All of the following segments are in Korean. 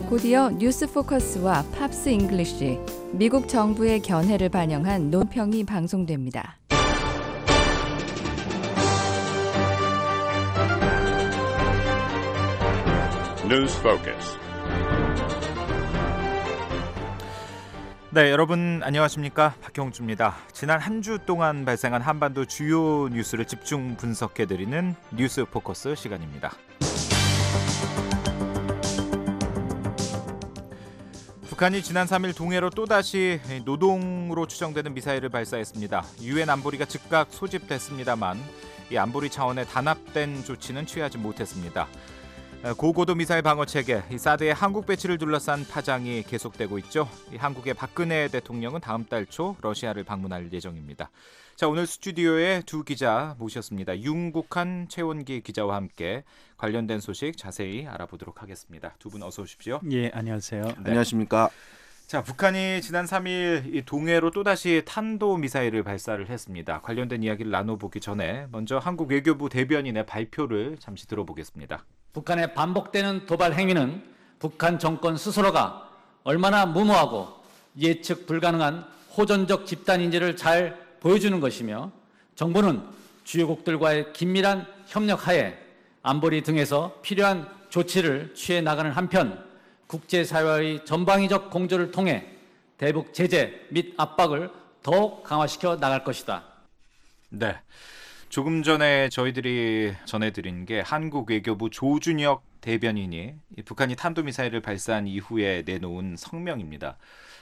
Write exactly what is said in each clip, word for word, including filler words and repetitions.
곧이어 뉴스 포커스와 팝스 잉글리쉬, 미국 정부의 견해를 반영한 논평이 방송됩니다. 뉴스 포커스. 네, 여러분 안녕하십니까? 박형주입니다. 지난 한 주 동안 발생한 한반도 주요 뉴스를 집중 분석해드리는 뉴스 포커스 시간입니다. 북한이 지난 삼 일 동해로 또다시 노동으로 추정되는 미사일을 발사했습니다. 유엔 안보리가 즉각 소집됐습니다만 이 안보리 차원의 단합된 조치는 취하지 못했습니다. 고고도 미사일 방어 체계, 이 사드의 한국 배치를 둘러싼 파장이 계속되고 있죠. 이 한국의 박근혜 대통령은 다음 달 초 러시아를 방문할 예정입니다. 자, 오늘 스튜디오에 두 기자 모셨습니다. 윤국한 최원기 기자와 함께 관련된 소식 자세히 알아보도록 하겠습니다. 두 분 어서 오십시오. 예, 안녕하세요. 네. 안녕하십니까. 자, 북한이 지난 삼 일 이 동해로 또다시 탄도미사일을 발사를 했습니다. 관련된 이야기를 나눠보기 전에 먼저 한국 외교부 대변인의 발표를 잠시 들어보겠습니다. 북한의 반복되는 도발 행위는 북한 정권 스스로가 얼마나 무모하고 예측 불가능한 호전적 집단 인지를 잘 보여주는 것이며, 정부는 주요국들과의 긴밀한 협력하에 안보리 등에서 필요한 조치를 취해 나가는 한편, 국제사회의 전방위적 공조를 통해 대북 제재 및 압박을 더욱 강화시켜 나갈 것이다. 네. 조금 전에 저희들이 전해드린 게 한국 외교부 조준혁 대변인이 북한이 탄도미사일을 발사한 이후에 내놓은 성명입니다.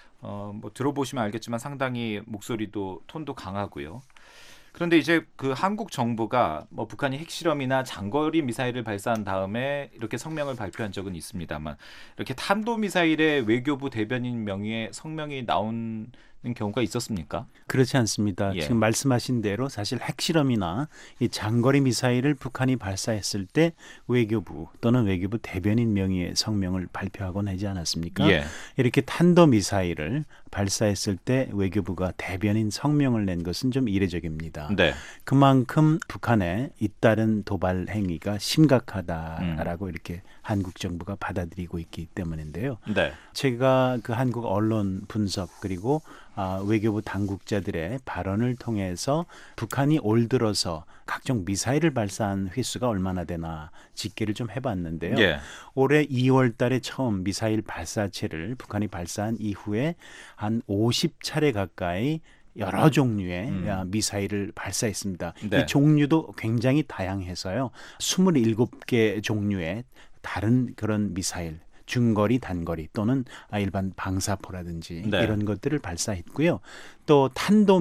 어, 뭐 들어보시면 알겠지만 상당히 목소리도 톤도 강하고요. 그런데 이제 그 한국 정부가 뭐 북한이 핵실험이나 장거리 미사일을 발사한 다음에 이렇게 성명을 발표한 적은 있습니다만, 이렇게 탄도미사일의 외교부 대변인 명의의 성명이 나온 경우가 있었습니까? 그렇지 않습니다. 예. 지금 말씀하신 대로 사실 핵실험이나 이 장거리 미사일을 북한이 발사했을 때 외교부 또는 외교부 대변인 명의의 성명을 발표하곤 하지 않았습니까? 예. 이렇게 탄도미사일을 발사했을 때 외교부가 대변인 성명을 낸 것은 좀 이례적입니다. 네. 그만큼 북한의 잇따른 도발 행위가 심각하다라고 음. 이렇게 한국 정부가 받아들이고 있기 때문인데요. 네. 제가 그 한국 언론 분석 그리고 아, 외교부 당국자들의 발언을 통해서 북한이 올 들어서 각종 미사일을 발사한 횟수가 얼마나 되나 집계를 좀 해봤는데요. 예. 올해 이월 달에 처음 미사일 발사체를 북한이 발사한 이후에 한 오십 차례 가까이 여러 종류의 음. 미사일을 발사했습니다. 네. 이 종류도 굉장히 다양해서요. 스물일곱 개 종류의 다른 그런 미사일, 중거리, 단거리 또는 일반 방사포라든지 네. 이런 것들을 발사했고요. 또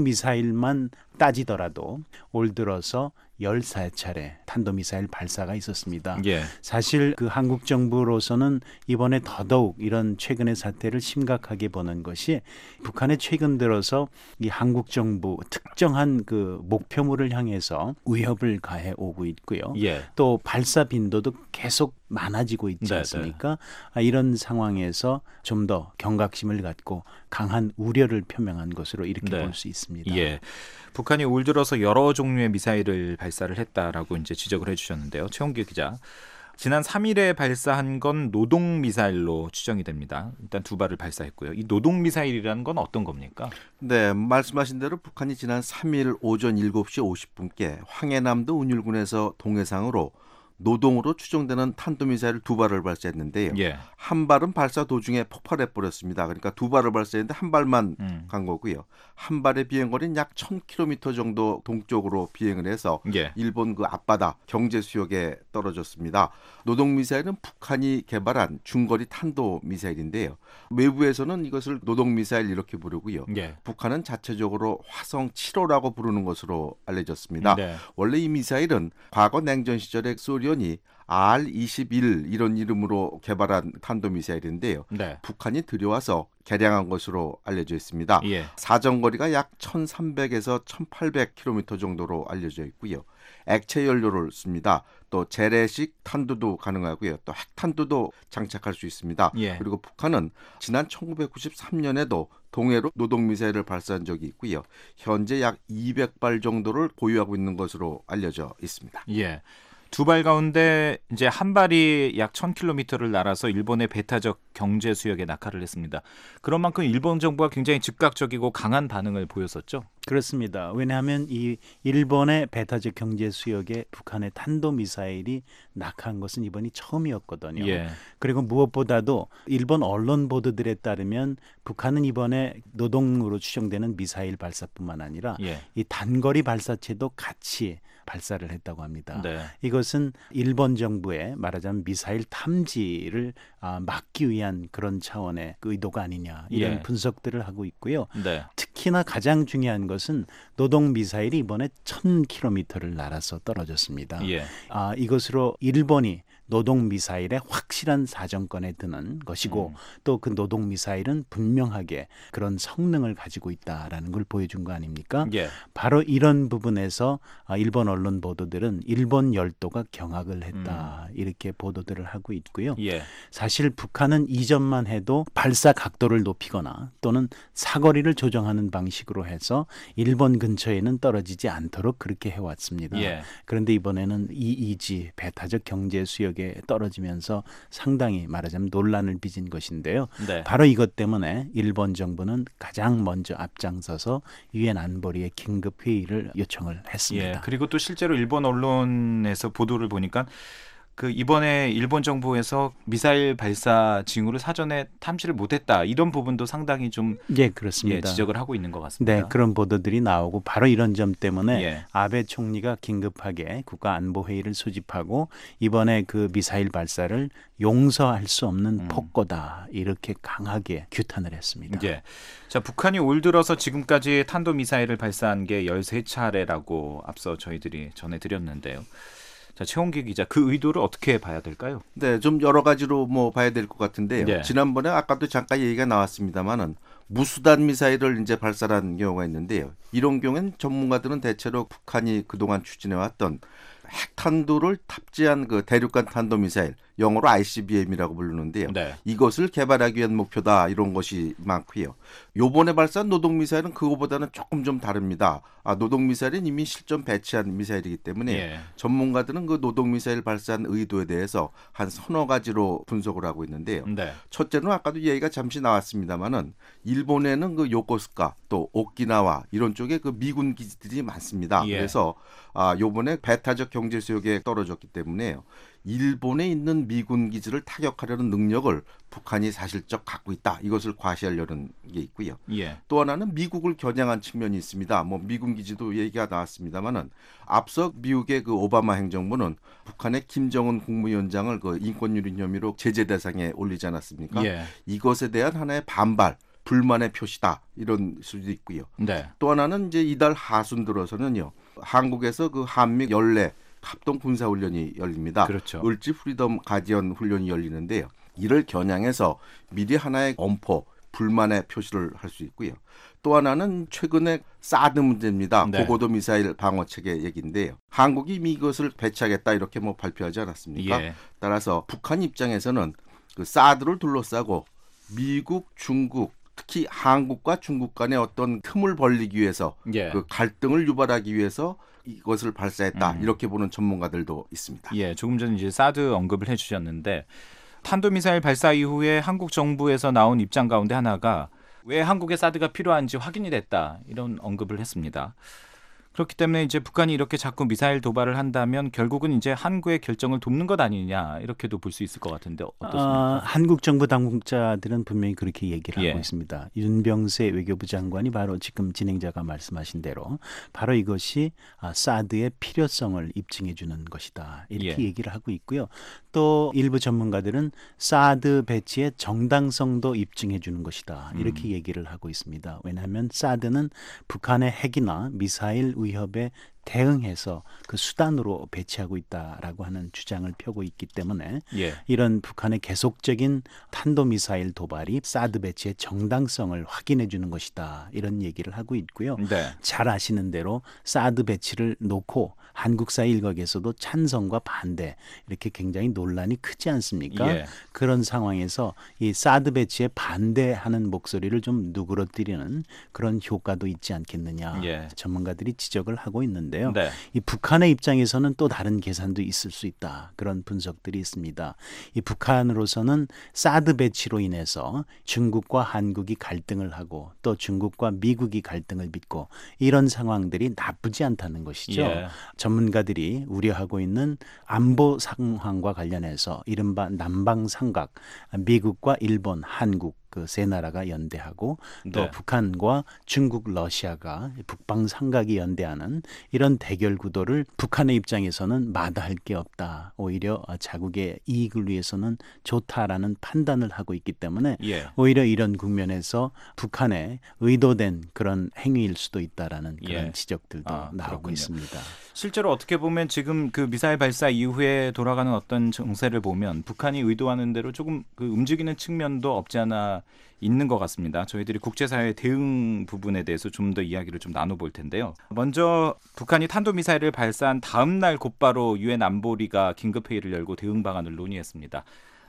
탄도미사일만 따지더라도 올 들어서 열세 차례 탄도미사일 발사가 있었습니다. 예. 사실 그 한국 정부로서는 이번에 더더욱 이런 최근의 사태를 심각하게 보는 것이, 북한의 최근 들어서 이 한국 정부 특정한 그 목표물을 향해서 위협을 가해 오고 있고요. 예. 또 발사 빈도도 계속 많아지고 있지 네네. 않습니까? 아, 이런 상황에서 좀 더 경각심을 갖고 강한 우려를 표명한 것으로 이렇게 네. 볼 수 있습니다. 예. 북한이 올 들어서 여러 종류의 미사일을 발사를 했다라고 이제 지적을 해주셨는데요. 최원기 기자, 지난 삼 일에 발사한 건 노동 미사일로 추정이 됩니다. 일단 두 발을 발사했고요. 이 노동 미사일이라는 건 어떤 겁니까? 네, 말씀하신 대로 북한이 지난 삼 일 오전 일곱 시 오십 분께 황해남도 운율군에서 동해상으로 노동으로 추정되는 탄도미사일 두 발을 발사했는데요. 예. 한 발은 발사 도중에 폭발해 버렸습니다. 그러니까 두 발을 발사했는데 한 발만 음. 간 거고요. 한 발의 비행거리는 약 천 킬로미터 정도 동쪽으로 비행을 해서 예. 일본 그 앞바다 경제 수역에 떨어졌습니다. 노동 미사일은 북한이 개발한 중거리 탄도 미사일인데요. 외부에서는 이것을 노동 미사일 이렇게 부르고요. 예. 북한은 자체적으로 화성 칠 호라고 부르는 것으로 알려졌습니다. 네. 원래 이 미사일은 과거 냉전 시절에 소련이 알 이십일 이런 이름으로 개발한 탄도미사일인데요. 네. 북한이 들여와서 개량한 것으로 알려져 있습니다. 예. 사정거리가 약 천삼백에서 천팔백 킬로미터 정도로 알려져 있고요. 액체 연료를 씁니다. 또 재래식 탄두도 가능하고요. 또 핵탄두도 장착할 수 있습니다. 예. 그리고 북한은 지난 천구백구십삼 년에도 동해로 노동미사일을 발사한 적이 있고요. 현재 약 이백 발 정도를 보유하고 있는 것으로 알려져 있습니다. 예. 두 발 가운데 이제 한 발이 약 천 킬로미터를 날아서 일본의 배타적 경제 수역에 낙하를 했습니다. 그런 만큼 일본 정부가 굉장히 즉각적이고 강한 반응을 보였었죠. 그렇습니다. 왜냐하면 이 일본의 배타적 경제 수역에 북한의 탄도미사일이 낙하한 것은 이번이 처음이었거든요. 예. 그리고 무엇보다도 일본 언론 보도들에 따르면 북한은 이번에 노동으로 추정되는 미사일 발사뿐만 아니라 예. 이 단거리 발사체도 같이 발사를 했다고 합니다. 네. 이것은 일본 정부의 말하자면 미사일 탐지를 아, 막기 위한 그런 차원의 의도가 아니냐 이런 예. 분석들을 하고 있고요. 네. 특히나 가장 중요한 것은 노동 미사일이 이번에 천 킬로미터를 날아서 떨어졌습니다. 예. 아, 이것으로 일본이 노동 미사일의 확실한 사정권에 드는 것이고 음. 또 그 노동 미사일은 분명하게 그런 성능을 가지고 있다라는 걸 보여준 거 아닙니까? 예. 바로 이런 부분에서 아, 일본 언론 보도들은 일본 열도가 경악을 했다 이렇게 보도들을 하고 있고요. 예. 사실 북한은 이전만 해도 발사 각도를 높이거나 또는 사거리를 조정하는 방식으로 해서 일본 근처에는 떨어지지 않도록 그렇게 해왔습니다. 예. 그런데 이번에는 이이지 배타적 경제 수역에 떨어지면서 상당히 말하자면 논란을 빚은 것인데요. 네. 바로 이것 때문에 일본 정부는 가장 먼저 앞장서서 유엔 안보리에 긴급 회의를 요청을 했습니다. 예. 그리고 또 실제로 일본 언론에서 보도를 보니까 그 이번에 일본 정부에서 미사일 발사 징후를 사전에 탐지를 못했다 이런 부분도 상당히 좀 예, 그렇습니다. 예, 지적을 하고 있는 것 같습니다. 네, 그런 보도들이 나오고 바로 이런 점 때문에 예. 아베 총리가 긴급하게 국가안보회의를 소집하고 이번에 그 미사일 발사를 용서할 수 없는 음. 폭거다 이렇게 강하게 규탄을 했습니다. 예. 자, 북한이 올 들어서 지금까지 탄도미사일을 발사한 게 열세 차례라고 앞서 저희들이 전해드렸는데요. 자, 최홍기 기자, 그 의도를 어떻게 봐야 될까요? 네, 좀 여러 가지로 뭐 봐야 될 것 같은데요. 네. 지난번에 아까도 잠깐 얘기가 나왔습니다만은 무수단 미사일을 이제 발사한 경우가 있는데요. 이런 경우에는 전문가들은 대체로 북한이 그동안 추진해왔던 핵탄두를 탑재한 그 대륙간 탄도미사일, 영어로 아이씨비엠이라고 부르는데요. 네. 이것을 개발하기 위한 목표다 이런 것이 많고요. 요번에 발사한 노동미사일은 그거보다는 조금 좀 다릅니다. 아, 노동미사일은 이미 실전 배치한 미사일이기 때문에 예. 전문가들은 그 노동미사일 발사한 의도에 대해서 한 서너 가지로 분석을 하고 있는데요. 네. 첫째는 아까도 얘기가 잠시 나왔습니다만은 일본에는 그 요코스카 또 오키나와 이런 쪽에 그 미군 기지들이 많습니다. 예. 그래서 아, 요번에 배타적 경제 수역에 떨어졌기 때문에요. 일본에 있는 미군 기지를 타격하려는 능력을 북한이 사실적 갖고 있다. 이것을 과시하려는 게 있고요. 예. 또 하나는 미국을 겨냥한 측면이 있습니다. 뭐 미군 기지도 얘기가 나왔습니다만은 앞서 미국의 그 오바마 행정부는 북한의 김정은 국무위원장을 그 인권유린 혐의로 제재 대상에 올리지 않았습니까? 예. 이것에 대한 하나의 반발, 불만의 표시다. 이런 수도 있고요. 네. 또 하나는 이제 이달 하순 들어서는요. 한국에서 그 한미 연례 합동 군사 훈련이 열립니다. 그렇죠. 을지 프리덤 가디언 훈련이 열리는데요. 이를 겨냥해서 미리 하나의 엄포, 불만의 표시를 할 수 있고요. 또 하나는 최근에 사드 문제입니다. 네. 고고도 미사일 방어 체계 얘기인데요. 한국이 이미 이것을 배치하겠다 이렇게 뭐 발표하지 않았습니까? 예. 따라서 북한 입장에서는 그 사드를 둘러싸고 미국, 중국, 특히 한국과 중국 간의 어떤 틈을 벌리기 위해서 예. 그 갈등을 유발하기 위해서 이것을 발사했다. 음. 이렇게 보는 전문가들도 있습니다. 예, 조금 전 이제 사드 언급을 해주셨는데 탄도미사일 발사 이후에 한국 정부에서 나온 입장 가운데 하나가 왜 한국에 사드가 필요한지 확인이 됐다 이런 언급을 했습니다. 그렇기 때문에 이제 북한이 이렇게 자꾸 미사일 도발을 한다면 결국은 이제 한국의 결정을 돕는 것 아니냐 이렇게도 볼 수 있을 것 같은데 어떻습니까? 아, 한국 정부 당국자들은 분명히 그렇게 얘기를 예. 하고 있습니다. 윤병세 외교부 장관이 바로 지금 진행자가 말씀하신 대로 바로 이것이 아, 사드의 필요성을 입증해 주는 것이다. 이렇게 예. 얘기를 하고 있고요. 또 일부 전문가들은 사드 배치의 정당성도 입증해 주는 것이다. 이렇게 음. 얘기를 하고 있습니다. 왜냐하면 사드는 북한의 핵이나 미사일 위협에 대응해서 그 수단으로 배치하고 있다라고 하는 주장을 펴고 있기 때문에 예. 이런 북한의 계속적인 탄도미사일 도발이 사드 배치의 정당성을 확인해 주는 것이다. 이런 얘기를 하고 있고요. 네. 잘 아시는 대로 사드 배치를 놓고 한국사 일각에서도 찬성과 반대 이렇게 굉장히 논란이 크지 않습니까? 예. 그런 상황에서 이 사드 배치에 반대하는 목소리를 좀 누그러뜨리는 그런 효과도 있지 않겠느냐 예. 전문가들이 지적을 하고 있는데 있는데요. 네. 이 북한의 입장에서는 또 다른 계산도 있을 수 있다. 그런 분석들이 있습니다. 이 북한으로서는 사드 배치로 인해서 중국과 한국이 갈등을 하고 또 중국과 미국이 갈등을 빚고 이런 상황들이 나쁘지 않다는 것이죠. 예. 전문가들이 우려하고 있는 안보 상황과 관련해서 이른바 남방삼각, 미국과 일본, 한국 그 세 나라가 연대하고 또 네. 북한과 중국, 러시아가 북방 삼각이 연대하는 이런 대결 구도를 북한의 입장에서는 마다할 게 없다. 오히려 자국의 이익을 위해서는 좋다라는 판단을 하고 있기 때문에 예. 오히려 이런 국면에서 북한의 의도된 그런 행위일 수도 있다라는 그런 예. 지적들도 아, 나오고 그렇군요. 있습니다. 실제로 어떻게 보면 지금 그 미사일 발사 이후에 돌아가는 어떤 정세를 보면 북한이 의도하는 대로 조금 그 움직이는 측면도 없지 않아 있는 것 같습니다. 저희들이 국제사회 대응 부분에 대해서 좀 더 이야기를 좀 나눠볼 텐데요. 먼저 북한이 탄도미사일을 발사한 다음 날 곧바로 유엔 안보리가 긴급회의를 열고 대응 방안을 논의했습니다.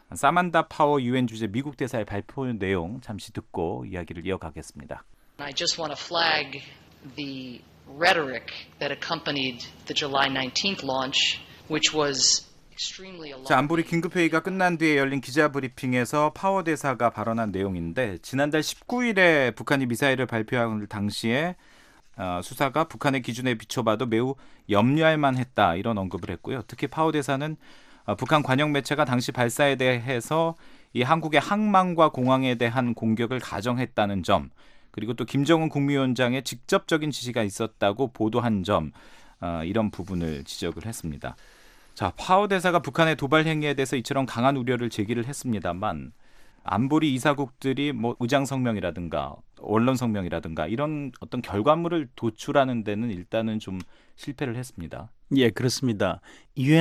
사만다 파워 유엔 주재 미국 대사의 발표 내용 잠시 듣고 이야기를 이어가겠습니다. I just want to flag the rhetoric that accompanied the July nineteenth launch, which was extremely alarming. 자, 안보리 긴급회의가 끝난 뒤에 열린 기자 브리핑에서 파워 대사가 발언한 내용인데 지난달 십구 일에 북한이 미사일을 발표할 당시에 어, 수사가 북한의 기준에 비춰봐도 매우 염려할 만했다 이런 언급을 했고요. 특히 파워 대사는 어, 북한 관영 매체가 당시 발사에 대해서 이 한국의 항만과 공항에 대한 공격을 가정했다는 점, 그리고 또 김정은 국무위원장의 직접적인 지시가 있었다고 보도한 점, 어, 이런 부분을 지적을 했습니다. 자, 파워 대사가 북한의 도발 행위에 대해서 이처럼 강한 우려를 제기를 했습니다만 안보리 이사국들이 뭐 의장 성명이라든가 언론 성명이라든가 이런 어떤 결과물을 도출하는 데는 일단은 좀 실패를 했습니다. 예, 그렇습니다. 유엔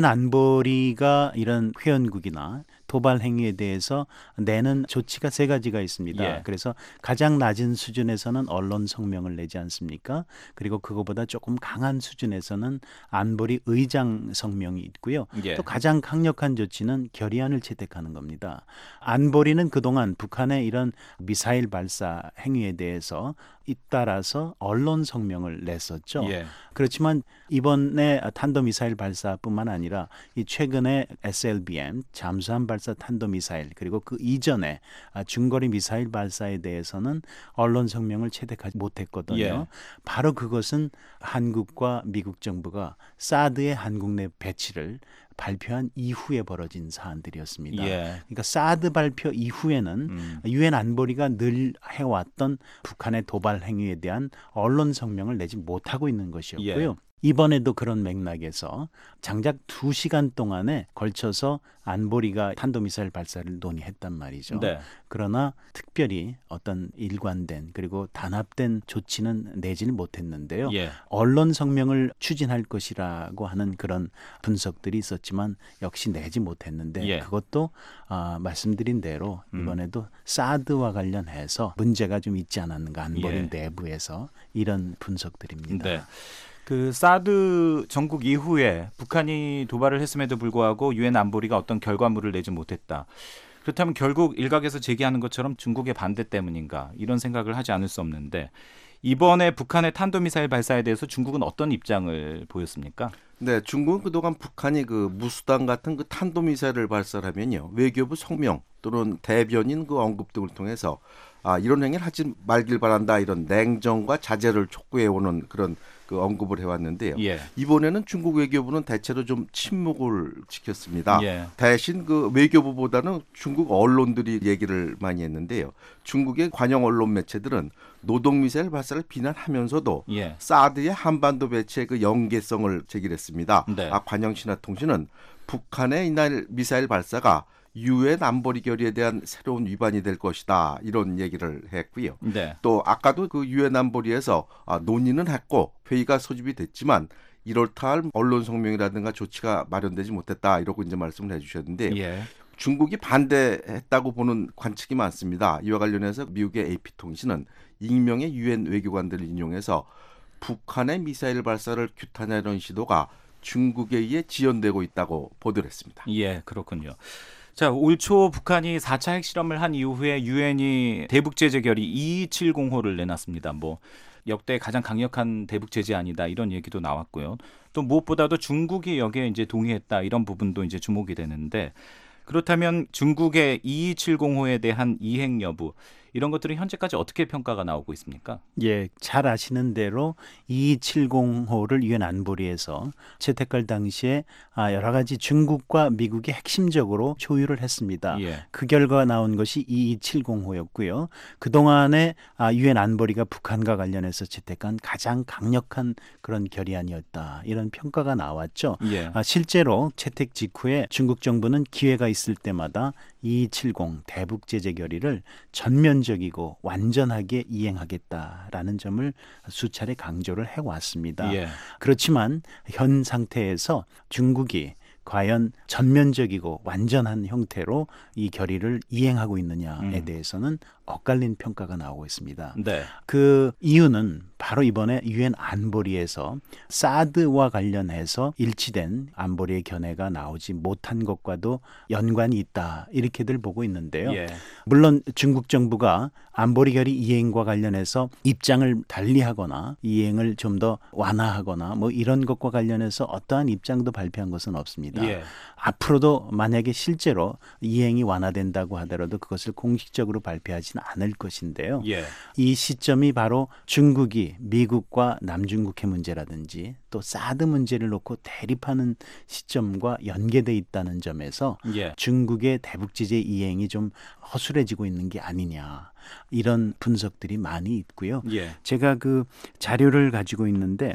안보리가 이런 회원국이나 도발 행위에 대해서 내는 조치가 세 가지가 있습니다. 예. 그래서 가장 낮은 수준에서는 언론 성명을 내지 않습니까? 그리고 그거보다 조금 강한 수준에서는 안보리 의장 성명이 있고요. 예. 또 가장 강력한 조치는 결의안을 채택하는 겁니다. 안보리는 그동안 북한의 이런 미사일 발사 행위에 대해서 잇따라서 언론 성명을 냈었죠. 예. 그렇지만 이번에 탄도미사일 발사뿐만 아니라 이 최근에 에스엘비엠 잠수함 발사 탄도미사일 그리고 그 이전에 중거리 미사일 발사에 대해서는 언론 성명을 채택하지 못했거든요. 예. 바로 그것은 한국과 미국 정부가 사드의 한국 내 배치를 발표한 이후에 벌어진 사안들이었습니다. 예. 그러니까 사드 발표 이후에는 음. 유엔 안보리가 늘 해왔던 북한의 도발 행위에 대한 언론 성명을 내지 못하고 있는 것이었고요. 예. 이번에도 그런 맥락에서 장작 두 시간 동안에 걸쳐서 안보리가 탄도미사일 발사를 논의했단 말이죠. 네. 그러나 특별히 어떤 일관된 그리고 단합된 조치는 내지는 못했는데요. 예. 언론 성명을 추진할 것이라고 하는 그런 분석들이 있었지만 역시 내지 못했는데 예. 그것도 아, 말씀드린 대로 음. 이번에도 사드와 관련해서 문제가 좀 있지 않았는가 안보리 예. 내부에서 이런 분석들입니다. 네. 그 사드 전국 이후에 북한이 도발을 했음에도 불구하고 유엔 안보리가 어떤 결과물을 내지 못했다. 그렇다면 결국 일각에서 제기하는 것처럼 중국의 반대 때문인가 이런 생각을 하지 않을 수 없는데 이번에 북한의 탄도미사일 발사에 대해서 중국은 어떤 입장을 보였습니까? 네, 중국은 그동안 북한이 그 무수단 같은 그 탄도미사일을 발사하면요 외교부 성명 또는 대변인 그 언급 등을 통해서 아 이런 행위를 하지 말길 바란다 이런 냉정과 자제를 촉구해오는 그런 그 언급을 해왔는데요. 예. 이번에는 중국 외교부는 대체로 좀 침묵을 지켰습니다. 예. 대신 그 외교부보다는 중국 언론들이 얘기를 많이 했는데요. 중국의 관영 언론 매체들은 노동미사일 발사를 비난하면서도 예. 사드의 한반도 배치의 그 연계성을 제기했습니다. 네. 아, 관영신화통신은 북한의 이날 미사일 발사가 유엔 안보리 결의에 대한 새로운 위반이 될 것이다 이런 얘기를 했고요. 네. 또 아까도 그 유엔 안보리에서 아, 논의는 했고 회의가 소집이 됐지만 이렇다 할 언론 성명이라든가 조치가 마련되지 못했다 이러고 이제 말씀을 해주셨는데 예. 중국이 반대했다고 보는 관측이 많습니다. 이와 관련해서 미국의 에이피통신은 익명의 유엔 외교관들을 인용해서 북한의 미사일 발사를 규탄하려는 시도가 중국에 의해 지연되고 있다고 보도를 했습니다. 예, 그렇군요. 자, 올 초 북한이 사 차 핵실험을 한 이후에 유엔이 대북제재 결의 이이칠공호를 내놨습니다. 뭐 역대 가장 강력한 대북 제재 아니다 이런 얘기도 나왔고요. 또 무엇보다도 중국이 여기에 이제 동의했다 이런 부분도 이제 주목이 되는데 그렇다면 중국의 이이칠공호에 대한 이행 여부 이런 것들은 현재까지 어떻게 평가가 나오고 있습니까? 예, 잘 아시는 대로 이이칠공호를 유엔 안보리에서 채택할 당시에 여러 가지 중국과 미국이 핵심적으로 조율을 했습니다. 예. 그 결과가 나온 것이 이이칠공호였고요. 그동안에 유엔 안보리가 북한과 관련해서 채택한 가장 강력한 그런 결의안이었다. 이런 평가가 나왔죠. 예. 실제로 채택 직후에 중국 정부는 기회가 있을 때마다 이이칠공 대북 제재 결의를 전면적이고 완전하게 이행하겠다라는 점을 수차례 강조를 해왔습니다. 예. 그렇지만 현 상태에서 중국이 과연 전면적이고 완전한 형태로 이 결의를 이행하고 있느냐에 음. 대해서는 엇갈린 평가가 나오고 있습니다. 네. 그 이유는 바로 이번에 유엔 안보리에서 사드와 관련해서 일치된 안보리의 견해가 나오지 못한 것과도 연관이 있다 이렇게들 보고 있는데요. 예. 물론 중국 정부가 안보리 결의 이행과 관련해서 입장을 달리하거나 이행을 좀 더 완화하거나 뭐 이런 것과 관련해서 어떠한 입장도 발표한 것은 없습니다. 예. 앞으로도 만약에 실제로 이행이 완화된다고 하더라도 그것을 공식적으로 발표하지는 않을 것인데요. 예. 이 시점이 바로 중국이 미국과 남중국해 문제라든지 또 사드 문제를 놓고 대립하는 시점과 연계돼 있다는 점에서 예. 중국의 대북 제재 이행이 좀 허술해지고 있는 게 아니냐. 이런 분석들이 많이 있고요. 예. 제가 그 자료를 가지고 있는데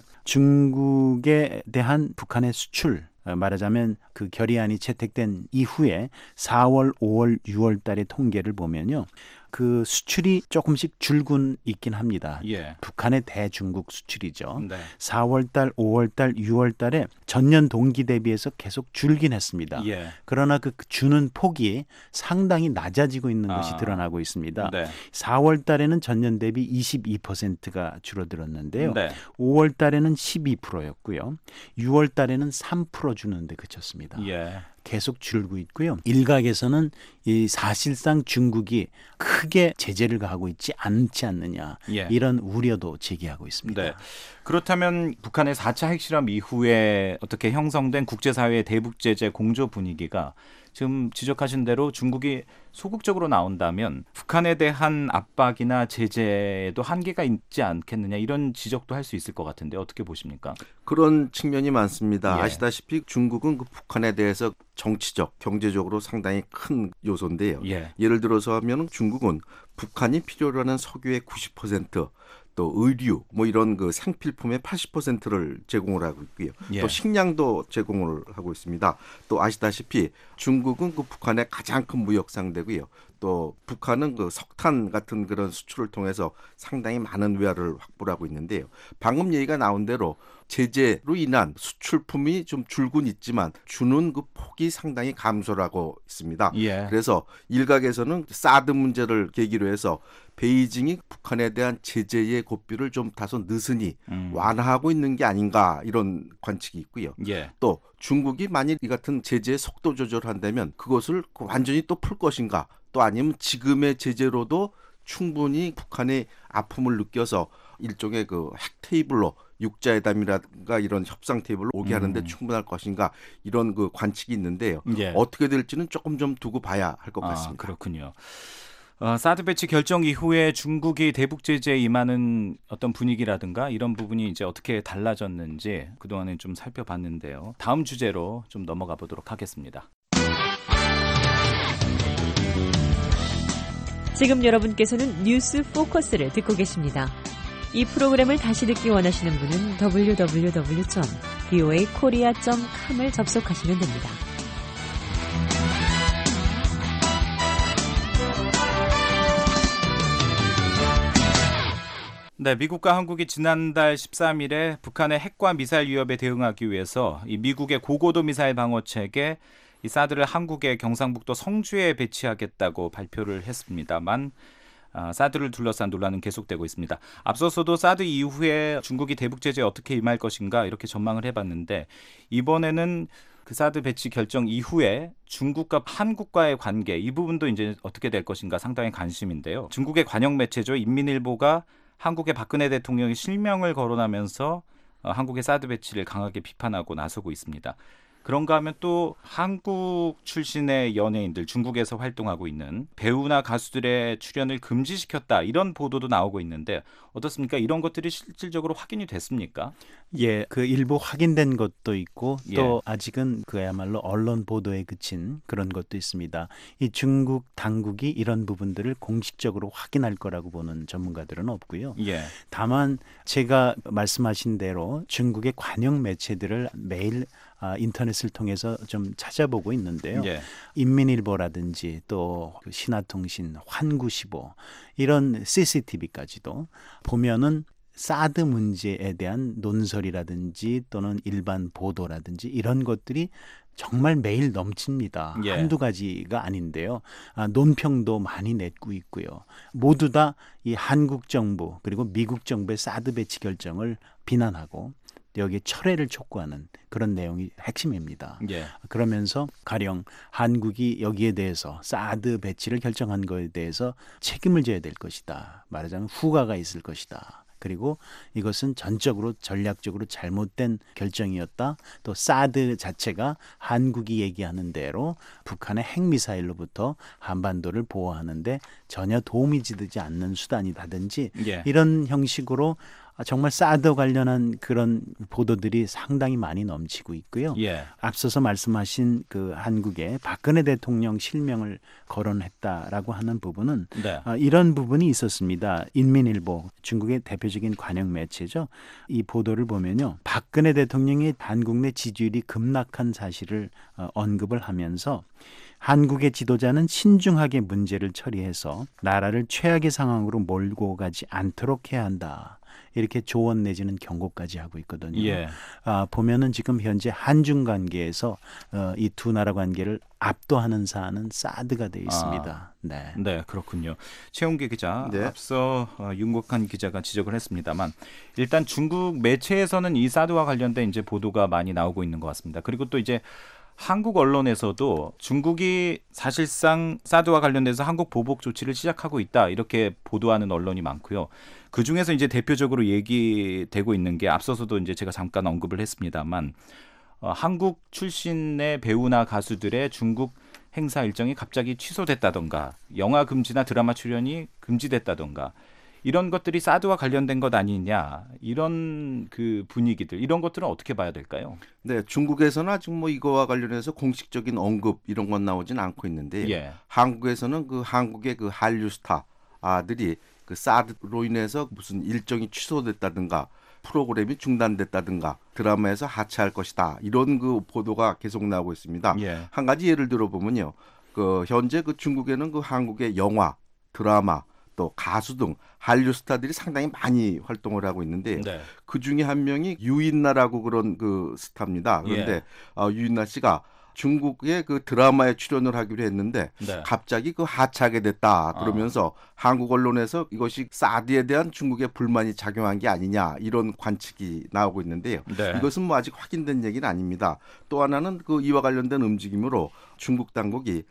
중국에 대한 북한의 수출 말하자면 그 결의안이 채택된 이후에 사월, 오월, 유월 달의 통계를 보면요. 그 수출이 조금씩 줄군 있긴 합니다. 예. 북한의 대중국 수출이죠. 네. 사월 달, 오월 달, 유월 달에 전년 동기 대비해서 계속 줄긴 했습니다. 예. 그러나 그 주는 폭이 상당히 낮아지고 있는 것이 아. 드러나고 있습니다. 네. 사월 달에는 전년 대비 이십이 퍼센트가 줄어들었는데요. 네. 오월 달에는 십이 퍼센트였고요. 유월 달에는 삼 퍼센트 주는데 그쳤습니다. 예. 계속 줄고 있고요. 일각에서는 이 사실상 중국이 크게 제재를 가하고 있지 않지 않느냐 예. 이런 우려도 제기하고 있습니다. 네. 그렇다면 북한의 사 차 핵실험 이후에 어떻게 형성된 국제사회의 대북 제재 공조 분위기가 지금 지적하신 대로 중국이 소극적으로 나온다면 북한에 대한 압박이나 제재에도 한계가 있지 않겠느냐 이런 지적도 할 수 있을 것 같은데 어떻게 보십니까? 그런 측면이 많습니다. 예. 아시다시피 중국은 그 북한에 대해서 정치적, 경제적으로 상당히 큰 요소인데요. 예. 예를 들어서 하면 중국은 북한이 필요로 하는 석유의 구십 퍼센트 또 의류 뭐 이런 그 생필품의 팔십 퍼센트를 제공을 하고 있고요. 예. 또 식량도 제공을 하고 있습니다. 또 아시다시피 중국은 그 북한의 가장 큰 무역 상대고요. 또 북한은 그 석탄 같은 그런 수출을 통해서 상당히 많은 외화를 확보를 하고 있는데요. 방금 얘기가 나온 대로 제재로 인한 수출품이 좀 줄곤 있지만 주는 그 폭이 상당히 감소를 하고 있습니다. 예. 그래서 일각에서는 사드 문제를 계기로 해서 베이징이 북한에 대한 제재의 고삐를 좀 다소 느슨히 음. 완화하고 있는 게 아닌가 이런 관측이 있고요. 예. 또 중국이 만일 이 같은 제재의 속도 조절을 한다면 그것을 완전히 또 풀 것인가 또 아니면 지금의 제재로도 충분히 북한의 아픔을 느껴서 일종의 그 핵 테이블로 육자회담이라든가 이런 협상 테이블로 오게 하는데 음. 충분할 것인가 이런 그 관측이 있는데요. 예. 어떻게 될지는 조금 좀 두고 봐야 할 것 아, 같습니다. 그렇군요. 어, 사드 배치 결정 이후에 중국이 대북 제재에 임하는 어떤 분위기라든가 이런 부분이 이제 어떻게 달라졌는지 그동안에 좀 살펴봤는데요. 다음 주제로 좀 넘어가 보도록 하겠습니다. 지금 여러분께서는 뉴스 포커스를 듣고 계십니다. 이 프로그램을 다시 듣기 원하시는 분은 더블유 더블유 더블유 점 브이오에이 코리아 점 컴을 접속하시면 됩니다. 네, 미국과 한국이 지난달 십삼 일에 북한의 핵과 미사일 위협에 대응하기 위해서 이 미국의 고고도 미사일 방어 체계 이 사드를 한국의 경상북도 성주에 배치하겠다고 발표를 했습니다만 아, 사드를 둘러싼 논란은 계속되고 있습니다. 앞서서도 사드 이후에 중국이 대북 제재에 어떻게 임할 것인가 이렇게 전망을 해봤는데 이번에는 그 사드 배치 결정 이후에 중국과 한국과의 관계 이 부분도 이제 어떻게 될 것인가 상당히 관심인데요. 중국의 관영 매체죠. 인민일보가 한국의 박근혜 대통령이 실명을 거론하면서 어, 한국의 사드 배치를 강하게 비판하고 나서고 있습니다. 그런가 하면 또 한국 출신의 연예인들, 중국에서 활동하고 있는 배우나 가수들의 출연을 금지시켰다 이런 보도도 나오고 있는데 어떻습니까? 이런 것들이 실질적으로 확인이 됐습니까? 예, 그 일부 확인된 것도 있고 또 예. 아직은 그야말로 언론 보도에 그친 그런 것도 있습니다. 이 중국 당국이 이런 부분들을 공식적으로 확인할 거라고 보는 전문가들은 없고요. 예. 다만 제가 말씀하신 대로 중국의 관영 매체들을 매일 아, 인터넷을 통해서 좀 찾아보고 있는데요. 예. 인민일보라든지 또 신화통신, 환구시보 이런 씨씨티비까지도 보면은 사드 문제에 대한 논설이라든지 또는 일반 보도라든지 이런 것들이 정말 매일 넘칩니다. 예. 한두 가지가 아닌데요. 아, 논평도 많이 내고 있고요. 모두 다 이 한국 정부 그리고 미국 정부의 사드 배치 결정을 비난하고 여기에 철회를 촉구하는 그런 내용이 핵심입니다. 예. 그러면서 가령 한국이 여기에 대해서 사드 배치를 결정한 것에 대해서 책임을 져야 될 것이다. 말하자면 후과가 있을 것이다. 그리고 이것은 전적으로 전략적으로 잘못된 결정이었다. 또 사드 자체가 한국이 얘기하는 대로 북한의 핵미사일로부터 한반도를 보호하는데 전혀 도움이 되지 않는 수단이라든지 예. 이런 형식으로 정말 사드 관련한 그런 보도들이 상당히 많이 넘치고 있고요. 예. 앞서서 말씀하신 그 한국의 박근혜 대통령 실명을 거론했다라고 하는 부분은 네. 아, 이런 부분이 있었습니다. 인민일보, 중국의 대표적인 관영 매체죠. 이 보도를 보면요. 박근혜 대통령의 한국 내 지지율이 급락한 사실을 어, 언급을 하면서 한국의 지도자는 신중하게 문제를 처리해서 나라를 최악의 상황으로 몰고 가지 않도록 해야 한다. 이렇게 조언 내지는 경고까지 하고 있거든요. 예. 아, 보면은 지금 현재 한중 관계에서 어, 이 두 나라 관계를 압도하는 사안은 사드가 되어 있습니다. 아, 네. 네, 그렇군요. 최홍기 기자, 네. 앞서 어, 윤국한 기자가 지적을 했습니다만 일단 중국 매체에서는 이 사드와 관련된 이제 보도가 많이 나오고 있는 것 같습니다. 그리고 또 이제 한국 언론에서도 중국이 사실상 사드와 관련돼서 한국 보복 조치를 시작하고 있다 이렇게 보도하는 언론이 많고요. 그 중에서 이제 대표적으로 얘기되고 있는 게 앞서서도 이제 제가 잠깐 언급을 했습니다만 어, 한국 출신의 배우나 가수들의 중국 행사 일정이 갑자기 취소됐다던가 영화 금지나 드라마 출연이 금지됐다던가 이런 것들이 사드와 관련된 것 아니냐 이런 그 분위기들 이런 것들은 어떻게 봐야 될까요? 네, 중국에서는 아직 뭐 이거와 관련해서 공식적인 언급 이런 건 나오진 않고 있는데 예. 한국에서는 그 한국의 그 한류 스타들이 그 사드로 인해서 무슨 일정이 취소됐다든가 프로그램이 중단됐다든가 드라마에서 하차할 것이다 이런 그 보도가 계속 나오고 있습니다. 예. 한 가지 예를 들어보면요, 그 현재 그 중국에는 그 한국의 영화, 드라마 또 가수 등 한류 스타들이 상당히 많이 활동을 하고 있는데 네. 그 중에 한 명이 유인나라고 그런 그 스타입니다. 그런데 예. 어, 유인나 씨가 중국의 그 드라마에 출연을 하기로 했는데 네. 갑자기 그 하차하게 됐다 그러면서 아. 한국 언론에서 이것이 사드에 대한 중국의 불만이 작용한 게 아니냐 이런 관측이 나오고 있는데요. 네. 이것은 뭐 아직 확인된 얘기는 아닙니다. 또 하나는 그 이와 관련된 움직임으로 중국 당국이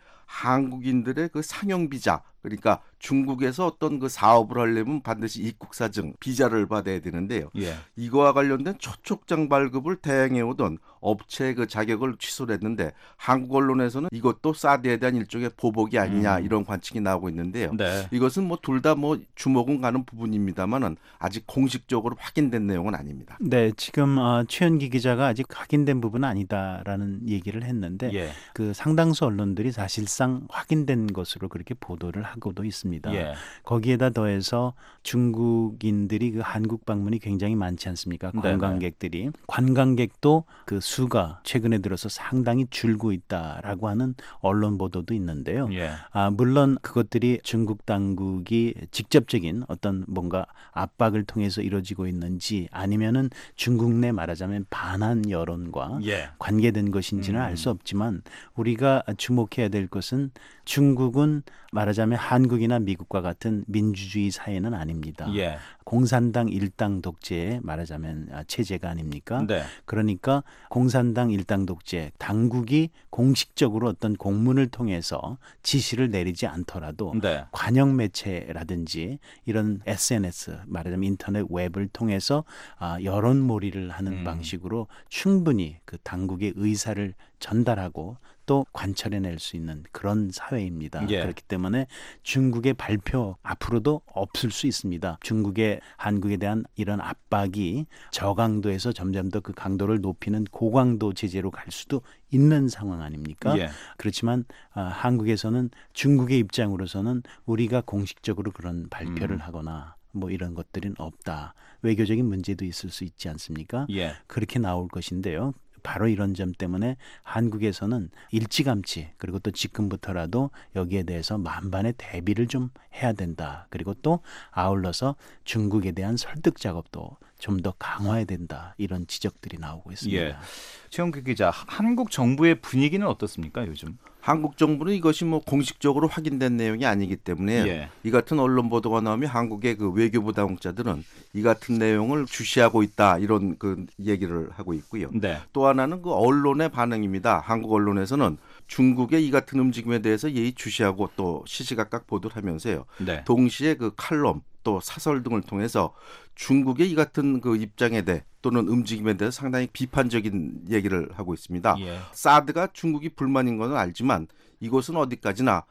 한국인들의 그 상영 비자 그러니까 중국에서 어떤 그 사업을 하려면 반드시 입국사증 비자를 받아야 되는데요. 예. 이거와 관련된 초촉장 발급을 대행해오던 업체의 그 자격을 취소를 했는데 한국 언론에서는 이것도 사드에 대한 일종의 보복이 아니냐 음. 이런 관측이 나오고 있는데요. 네. 이것은 뭐 둘 다 뭐 주목은 가는 부분입니다만은 아직 공식적으로 확인된 내용은 아닙니다. 네, 지금 어, 최현기 기자가 아직 확인된 부분은 아니다라는 얘기를 했는데 예. 그 상당수 언론들이 사실상 확인된 것으로 그렇게 보도를 하고도 있습니다. 예. 거기에다 더해서 중국인들이 그 한국 방문이 굉장히 많지 않습니까? 네네. 관광객들이 관광객도 그 수가 최근에 들어서 상당히 줄고 있다라고 하는 언론 보도도 있는데요. 예. 아, 물론 그것들이 중국 당국이 직접적인 어떤 뭔가 압박을 통해서 이루어지고 있는지 아니면은 중국 내 말하자면 반한 여론과 예. 관계된 것인지는 음. 알 수 없지만 우리가 주목해야 될 것은 중국은 말하자면 한국이나 미국과 같은 민주주의 사회는 아닙니다. 예. 공산당 일당 독재 말하자면 체제가 아닙니까? 네. 그러니까 공산당 일당 독재, 당국이 공식적으로 어떤 공문을 통해서 지시를 내리지 않더라도 네. 관영 매체라든지 이런 에스엔에스 말하자면 인터넷 웹을 통해서 여론몰이를 하는 음. 방식으로 충분히 그 당국의 의사를 전달하고 또 관철해낼 수 있는 그런 사회입니다. 예. 그렇기 때문에 중국의 발표 앞으로도 없을 수 있습니다. 중국의 한국에 대한 이런 압박이 저강도에서 점점 더 그 강도를 높이는 고강도 제재로 갈 수도 있는 상황 아닙니까? 예. 그렇지만 아, 한국에서는 중국의 입장으로서는 우리가 공식적으로 그런 발표를 음. 하거나 뭐 이런 것들은 없다. 외교적인 문제도 있을 수 있지 않습니까? 예. 그렇게 나올 것인데요. 바로 이런 점 때문에 한국에서는 일찌감치 그리고 또 지금부터라도 여기에 대해서 만반의 대비를 좀 해야 된다. 그리고 또 아울러서 중국에 대한 설득 작업도 좀 더 강화해야 된다. 이런 지적들이 나오고 있습니다. 예. 최영규 기자, 한국 정부의 분위기는 어떻습니까 요즘? 한국 정부는 이것이 뭐 공식적으로 확인된 내용이 아니기 때문에 예. 이 같은 언론 보도가 나오면 한국의 그 외교부 당국자들은 이 같은 내용을 주시하고 있다 이런 그 얘기를 하고 있고요. 네. 또 하나는 그 언론의 반응입니다. 한국 언론에서는 중국의 이 같은 움직임에 대해서 예의 주시하고 또 시시각각 보도를 하면서요. 네. 동시에 그 칼럼 또 사설 등을 통해서 중국의 이 같은 그 입장에 대해 또는 움직임에 대해서 상당히 비판적인 얘기를 하고 있습니다. 예. 사드가 중국이 불만인 건 알지만 이것은 어디까지나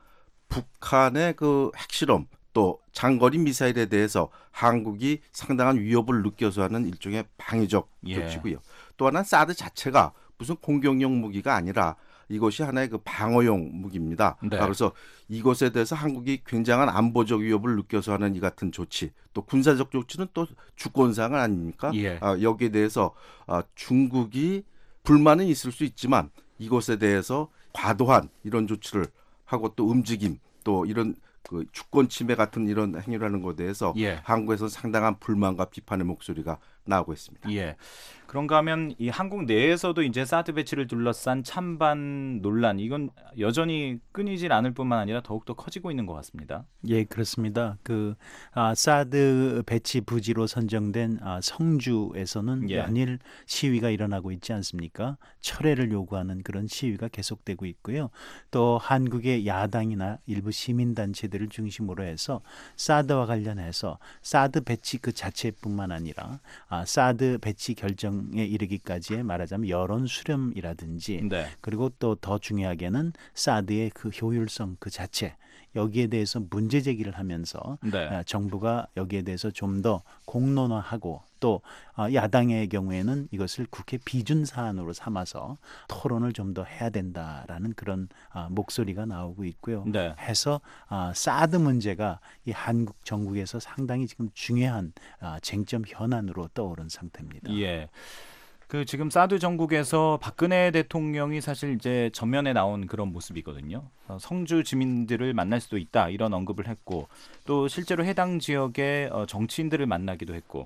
북한의 그 핵실험 또 장거리 미사일에 대해서 한국이 상당한 위협을 느껴서 하는 일종의 방위적 예. 조치고요. 또 하나는 사드 자체가 무슨 공격용 무기가 아니라 이것이 하나의 그 방어용 무기입니다. 네. 그래서 이것에 대해서 한국이 굉장한 안보적 위협을 느껴서 하는 이 같은 조치, 또 군사적 조치는 또 주권사항 아닙니까? 예. 아, 여기에 대해서 아, 중국이 불만은 있을 수 있지만 이것에 대해서 과도한 이런 조치를 하고 또 움직임, 또 이런 그 주권 침해 같은 이런 행위를 하는 것에 대해서 예. 한국에서 상당한 불만과 비판의 목소리가 나오고 있습니다. 예. 그런가 하면 이 한국 내에서도 이제 사드 배치를 둘러싼 찬반 논란 이건 여전히 끊이질 않을 뿐만 아니라 더욱더 커지고 있는 것 같습니다. 예, 그렇습니다. 그 아, 사드 배치 부지로 선정된 아, 성주에서는 예. 연일 시위가 일어나고 있지 않습니까? 철회를 요구하는 그런 시위가 계속되고 있고요. 또 한국의 야당이나 일부 시민단체들을 중심으로 해서 사드와 관련해서 사드 배치 그 자체뿐만 아니라 아, 사드 배치 결정 에 이르기까지의 말하자면 여론 수렴이라든지 네. 그리고 또 더 중요하게는 사드의 그 효율성 그 자체 여기에 대해서 문제 제기를 하면서 네. 정부가 여기에 대해서 좀 더 공론화하고 또 야당의 경우에는 이것을 국회 비준 사안으로 삼아서 토론을 좀 더 해야 된다라는 그런 목소리가 나오고 있고요. 네. 해서 사드 문제가 이 한국 정국에서 상당히 지금 중요한 쟁점 현안으로 떠오른 상태입니다. 예. 그 지금 사드 정국에서 박근혜 대통령이 사실 이제 전면에 나온 그런 모습이거든요. 성주 주민들을 만날 수도 있다 이런 언급을 했고 또 실제로 해당 지역의 정치인들을 만나기도 했고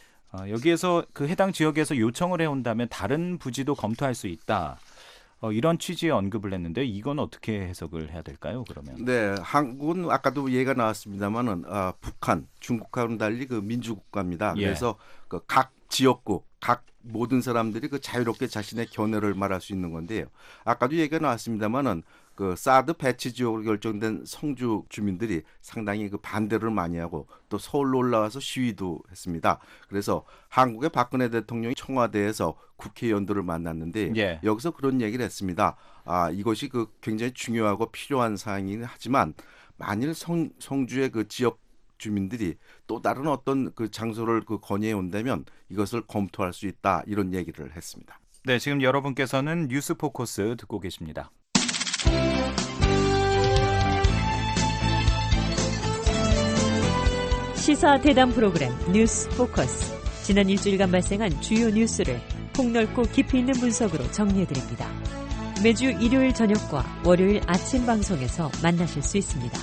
여기에서 그 해당 지역에서 요청을 해온다면 다른 부지도 검토할 수 있다. 어, 이런 취지의 언급을 했는데 이건 어떻게 해석을 해야 될까요? 그러면? 네, 한국은 아까도 얘기가 나왔습니다만은 아, 북한, 중국과는 달리 그 민주국가입니다. 예. 그래서 그 각 지역구, 각 모든 사람들이 그 자유롭게 자신의 견해를 말할 수 있는 건데요. 아까도 얘기가 나왔습니다만은 그 사드 배치 지역으로 결정된 성주 주민들이 상당히 그 반대를 많이 하고 또 서울로 올라와서 시위도 했습니다. 그래서 한국의 박근혜 대통령이 청와대에서 국회의원들을 만났는데 예. 여기서 그런 얘기를 했습니다. 아, 이것이 그 굉장히 중요하고 필요한 사항이긴 하지만 만일 성, 성주의 그 지역 주민들이 또 다른 어떤 그 장소를 그 건의해 온다면 이것을 검토할 수 있다 이런 얘기를 했습니다. 네, 지금 여러분께서는 뉴스 포커스 듣고 계십니다. 시사 대담 프로그램 뉴스 포커스. 지난 일주일간 발생한 주요 뉴스를 폭넓고 깊이 있는 분석으로 정리해드립니다. 매주 일요일 저녁과 월요일 아침 방송에서 만나실 수 있습니다.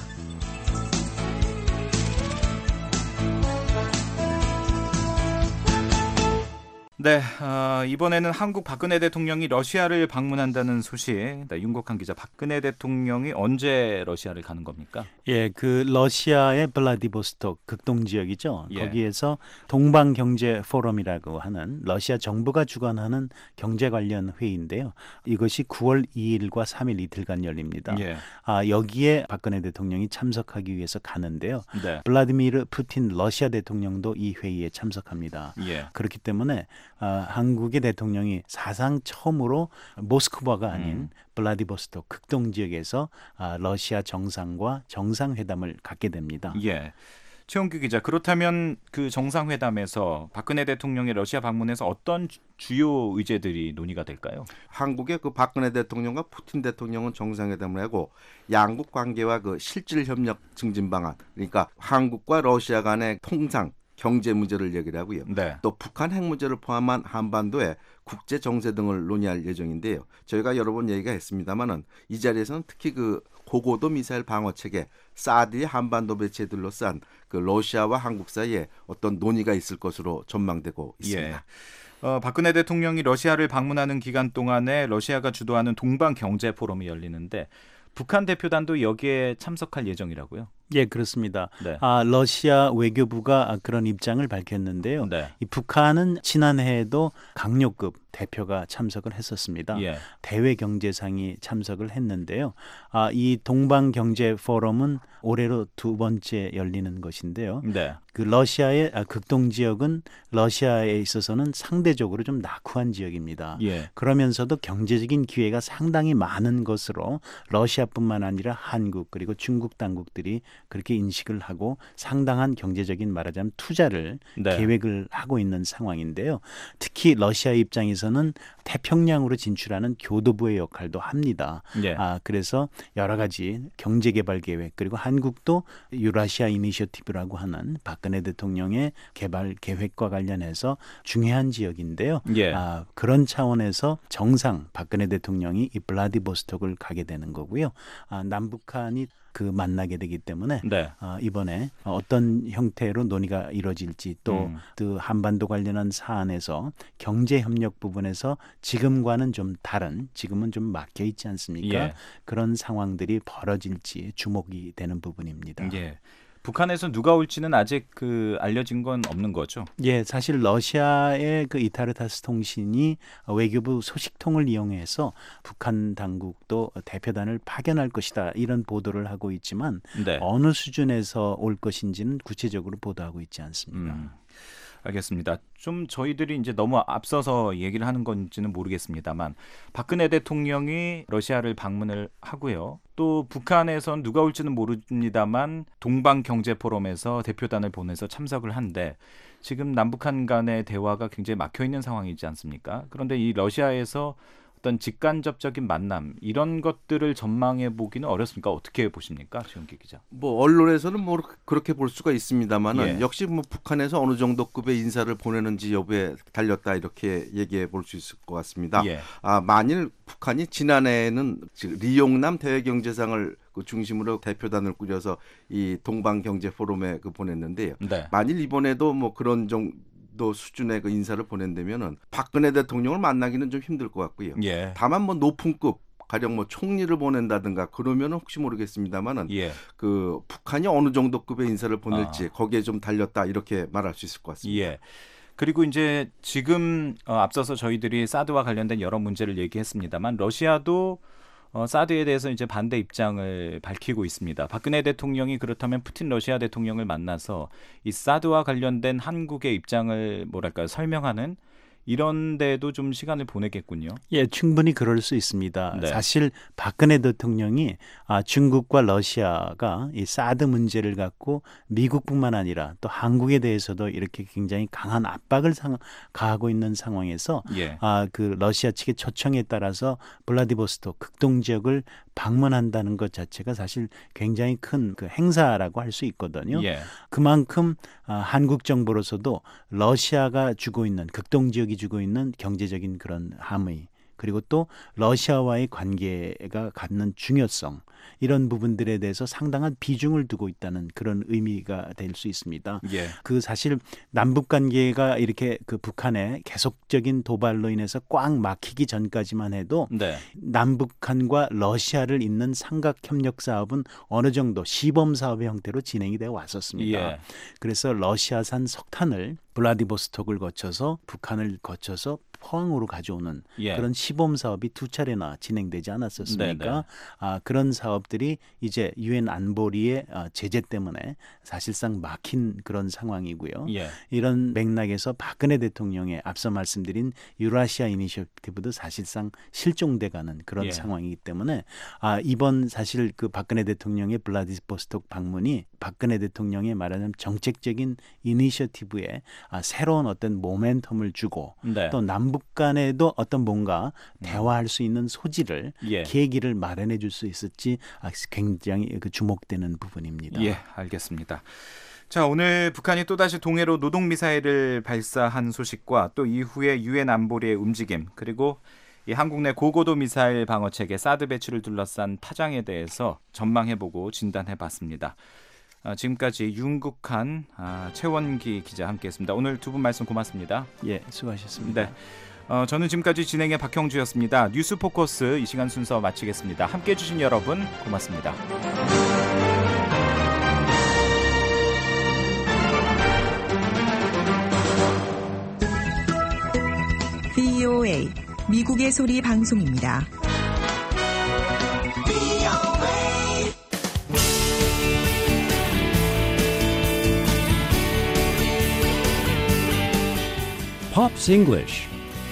네, 어, 이번에는 한국 박근혜 대통령이 러시아를 방문한다는 소식. 네, 윤국한 기자, 박근혜 대통령이 언제 러시아를 가는 겁니까? 예, 그 러시아의 블라디보스톡 극동 지역이죠. 예. 거기에서 동방 경제 포럼이라고 하는 러시아 정부가 주관하는 경제 관련 회의인데요. 이것이 구월 이일과 삼일 이틀간 열립니다. 예. 아, 여기에 박근혜 대통령이 참석하기 위해서 가는데요. 네. 블라디미르 푸틴 러시아 대통령도 이 회의에 참석합니다. 예. 그렇기 때문에 아, 한국의 대통령이 사상 처음으로 모스크바가 아닌 음. 블라디보스톡 극동 지역에서 아, 러시아 정상과 정상회담을 갖게 됩니다. 예. 최홍규 기자, 그렇다면 그 정상회담에서 박근혜 대통령의 러시아 방문에서 어떤 주- 주요 의제들이 논의가 될까요? 한국의 그 박근혜 대통령과 푸틴 대통령은 정상회담을 하고 양국 관계와 그 실질 협력 증진 방안, 그러니까 한국과 러시아 간의 통상 경제 문제를 얘기를 하고요. 네. 또 북한 핵 문제를 포함한 한반도의 국제 정세 등을 논의할 예정인데요. 저희가 여러 번 얘기가 했습니다만은 이 자리에서는 특히 그 고고도 미사일 방어 체계 사드의 한반도 배치에 둘러싼 그 러시아와 한국 사이에 어떤 논의가 있을 것으로 전망되고 있습니다. 예. 어, 박근혜 대통령이 러시아를 방문하는 기간 동안에 러시아가 주도하는 동방 경제 포럼이 열리는데 북한 대표단도 여기에 참석할 예정이라고요? 예, 그렇습니다. 네. 아, 러시아 외교부가 그런 입장을 밝혔는데요. 네. 이 북한은 지난해에도 강요급 대표가 참석을 했었습니다. 예. 대외 경제상이 참석을 했는데요. 아, 이 동방 경제 포럼은 올해로 두 번째 열리는 것인데요. 네. 그 러시아의 아, 극동 지역은 러시아에 있어서는 상대적으로 좀 낙후한 지역입니다. 예. 그러면서도 경제적인 기회가 상당히 많은 것으로 러시아뿐만 아니라 한국 그리고 중국 당국들이 그렇게 인식을 하고 상당한 경제적인 말하자면 투자를 네. 계획을 하고 있는 상황인데요. 특히 러시아 입장에서는 태평양으로 진출하는 교도부의 역할도 합니다. 예. 아, 그래서 여러 가지 경제개발 계획 그리고 한국도 유라시아 이니셔티브라고 하는 박근혜 대통령의 개발 계획과 관련해서 중요한 지역인데요. 예. 아, 그런 차원에서 정상 박근혜 대통령이 이 블라디보스톡을 가게 되는 거고요. 아, 남북한이 그 만나게 되기 때문에 네. 아, 이번에 어떤 형태로 논의가 이루어질지 또 음. 그 한반도 관련한 사안에서 경제 협력 부분에서 지금과는 좀 다른 지금은 좀 막혀 있지 않습니까? 예. 그런 상황들이 벌어질지 주목이 되는 부분입니다. 예. 북한에서 누가 올지는 아직 그 알려진 건 없는 거죠. 예, 사실 러시아의 그 이타르타스 통신이 외교부 소식통을 이용해서 북한 당국도 대표단을 파견할 것이다 이런 보도를 하고 있지만 네. 어느 수준에서 올 것인지는 구체적으로 보도하고 있지 않습니다. 음, 알겠습니다. 좀 저희들이 이제 너무 앞서서 얘기를 하는 건지는 모르겠습니다만 박근혜 대통령이 러시아를 방문을 하고요. 또 북한에선 누가 올지는 모릅니다만 동방 경제 포럼에서 대표단을 보내서 참석을 한데 지금 남북한 간의 대화가 굉장히 막혀 있는 상황이지 않습니까? 그런데 이 러시아에서 어떤 직간접적인 만남 이런 것들을 전망해 보기는 어렵습니까? 어떻게 보십니까, 최은기 기자? 뭐 언론에서는 뭐 그렇게 볼 수가 있습니다만은 예. 역시 뭐 북한에서 어느 정도 급의 인사를 보내는지 여부에 달렸다 이렇게 얘기해 볼 수 있을 것 같습니다. 예. 아, 만일 북한이 지난해에는 리용남 대외경제상을 그 중심으로 대표단을 꾸려서 이 동방 경제 포럼에 그 보냈는데요. 네. 만일 이번에도 뭐 그런 정도 수준의 그 인사를 보낸다면은 박근혜 대통령을 만나기는 좀 힘들 것 같고요. 예. 다만 뭐 높은 급 가령 뭐 총리를 보낸다든가 그러면 혹시 모르겠습니다만은 예. 그 북한이 어느 정도 급의 인사를 보낼지 아. 거기에 좀 달렸다 이렇게 말할 수 있을 것 같습니다. 예. 그리고 이제 지금 어, 앞서서 저희들이 사드와 관련된 여러 문제를 얘기했습니다만 러시아도 어, 사드에 대해서 이제 반대 입장을 밝히고 있습니다. 박근혜 대통령이 그렇다면 푸틴 러시아 대통령을 만나서 이 사드와 관련된 한국의 입장을 뭐랄까요 설명하는 이런 데도 좀 시간을 보내겠군요. 예, 충분히 그럴 수 있습니다. 네. 사실 박근혜 대통령이 아, 중국과 러시아가 이 사드 문제를 갖고 미국뿐만 아니라 또 한국에 대해서도 이렇게 굉장히 강한 압박을 상, 가하고 있는 상황에서 예. 아, 그 러시아 측의 초청에 따라서 블라디보스톡 극동 지역을 방문한다는 것 자체가 사실 굉장히 큰 그 행사라고 할 수 있거든요. 예. 그만큼 아, 한국 정부로서도 러시아가 주고 있는 극동 지역이 주고 있는 경제적인 그런 함의 그리고 또 러시아와의 관계가 갖는 중요성 이런 부분들에 대해서 상당한 비중을 두고 있다는 그런 의미가 될 수 있습니다. 예. 그 사실 남북 관계가 이렇게 그 북한의 계속적인 도발로 인해서 꽉 막히기 전까지만 해도 네. 남북한과 러시아를 잇는 삼각 협력 사업은 어느 정도 시범 사업의 형태로 진행이 되어 왔었습니다. 예. 그래서 러시아산 석탄을 블라디보스톡을 거쳐서 북한을 거쳐서 포항으로 가져오는 예. 그런 시범 사업이 두 차례나 진행되지 않았었습니까? 네네. 아, 그런 사업들이 이제 유엔 안보리의 제재 때문에 사실상 막힌 그런 상황이고요. 예. 이런 맥락에서 박근혜 대통령의 앞서 말씀드린 유라시아 이니셔티브도 사실상 실종돼가는 그런 예. 상황이기 때문에 아, 이번 사실 그 박근혜 대통령의 블라디보스톡 방문이 박근혜 대통령의 말하자면 정책적인 이니셔티브에 아, 새로운 어떤 모멘텀을 주고 네. 또 남북 간에도 어떤 뭔가 대화할 수 있는 소지를 예. 계기를 마련해 줄 수 있을지 아, 굉장히 그 주목되는 부분입니다. 예, 알겠습니다. 자, 오늘 북한이 또다시 동해로 노동미사일을 발사한 소식과 또 이후에 유엔 안보리의 움직임 그리고 이 한국 내 고고도 미사일 방어체계 사드 배치를 둘러싼 파장에 대해서 전망해보고 진단해봤습니다. 아, 지금까지 윤국한, 아, 최원기 기자 함께했습니다. 오늘 두 분 말씀 고맙습니다. 예, 수고하셨습니다. 네, 어, 저는 지금까지 진행의 박형주였습니다. 뉴스 포커스 이 시간 순서 마치겠습니다. 함께해 주신 여러분 고맙습니다. 브이오에이 미국의 소리 방송입니다. Pops English.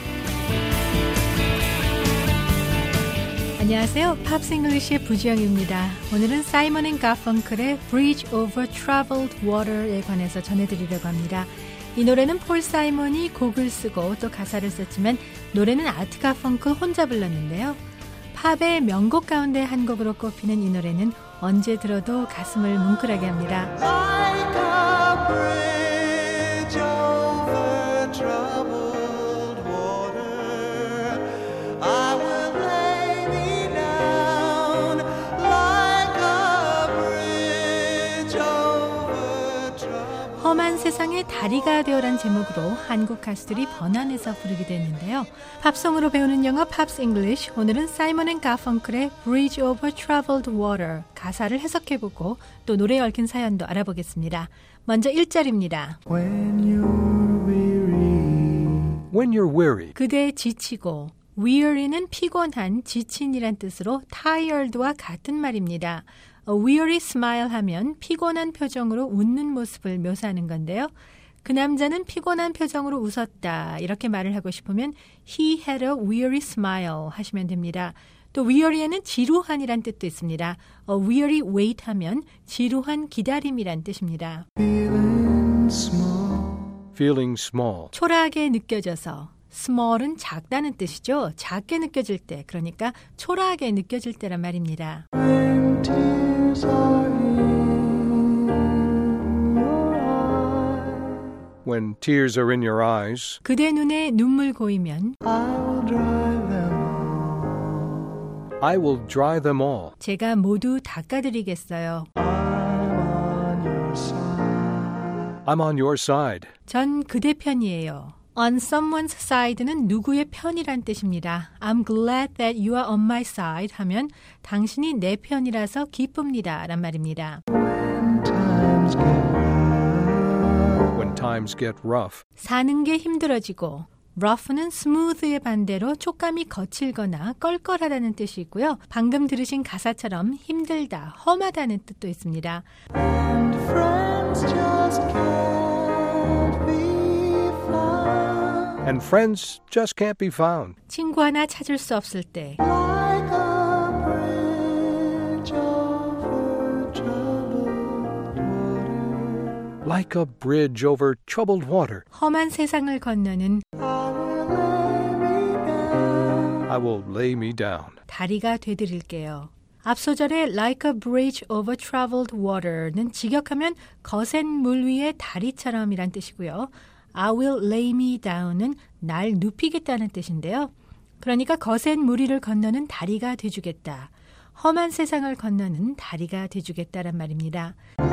안녕하세요. 팝스 잉글리시의 부지영입니다. 오늘은 사이먼 앤 가펑클의 Bridge Over Troubled Water에 관해서 전해드리려고 합니다. 이 노래는 폴 사이먼이 곡을 쓰고 또 가사를 썼지만 노래는 아트 가펑클 혼자 불렀는데요. 팝의 명곡 가운데 한 곡으로 꼽히는 이 노래는 언제 들어도 가슴을 뭉클하게 합니다. Like a bridge over troubled water, I will lay me down like a bridge over troubled. 험한 세상의 다리가 되어란 제목으로 한국 가수들이 번안해서 부르기도 했는데요. 팝송으로 배우는 영어 팝스 잉글리시, 오늘은 사이먼 앤 가펑클의 Bridge Over Troubled Water 가사를 해석해보고 또 노래에 얽힌 사연도 알아보겠습니다. 먼저 일 절입니다. When you're weary, When you're weary, 그대 지치고, weary는 피곤한, 지친이란 뜻으로 tired와 같은 말입니다. A weary smile 하면 피곤한 표정으로 웃는 모습을 묘사하는 건데요. 그 남자는 피곤한 표정으로 웃었다 이렇게 말을 하고 싶으면 He had a weary smile 하시면 됩니다. 또 weary에는 지루한이란 뜻도 있습니다. A weary wait 하면 지루한 기다림이란 뜻입니다. feeling small. feeling small. 초라하게 느껴져서, small은 작다는 뜻이죠. 작게 느껴질 때, 그러니까 초라하게 느껴질 때란 말입니다. When tears are in your eyes, When tears are in your eyes, 그대 눈에 눈물 고이면 I will dry them I will dry them all. 제가 모두 닦아드리겠어요. I'm on your side. I'm on your side. 전 그대 편이에요. On someone's side는 누구의 편이란 뜻입니다. I'm glad that you are on my side 하면 당신이 내 편이라서 기쁩니다 란 말입니다. When times get rough, When times get rough, 사는 게 힘들어지고, rough는 smooth의 반대로 촉감이 거칠거나 껄껄하다는 뜻이 있고요. 방금 들으신 가사처럼 힘들다, 험하다는 뜻도 있습니다. and friends just can't be found. and friends just can't be found. 친구 하나 찾을 수 없을 때, Like a bridge over troubled water, Like a bridge over troubled water, 험한 세상을 건너는 I will lay me down. I will lay me down. 다리가 되드릴게요. 앞소절의 like a bridge over troubled water는 직역하면 거센 물 위의 다리처럼이란 뜻이고요. I will lay me down은 날 눕히겠다는 뜻인데요. 그러니까 거센 무리를 건너는 다리가 돼주겠다. 험한 세상을 건너는 다리가 돼주겠다란 말입니다.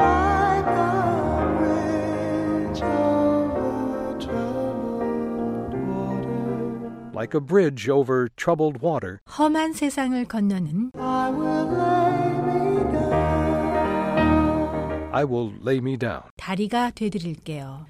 Like a bridge over troubled water, 험한 세상을 건너는 I will lay me down. 다리가 되드릴게요.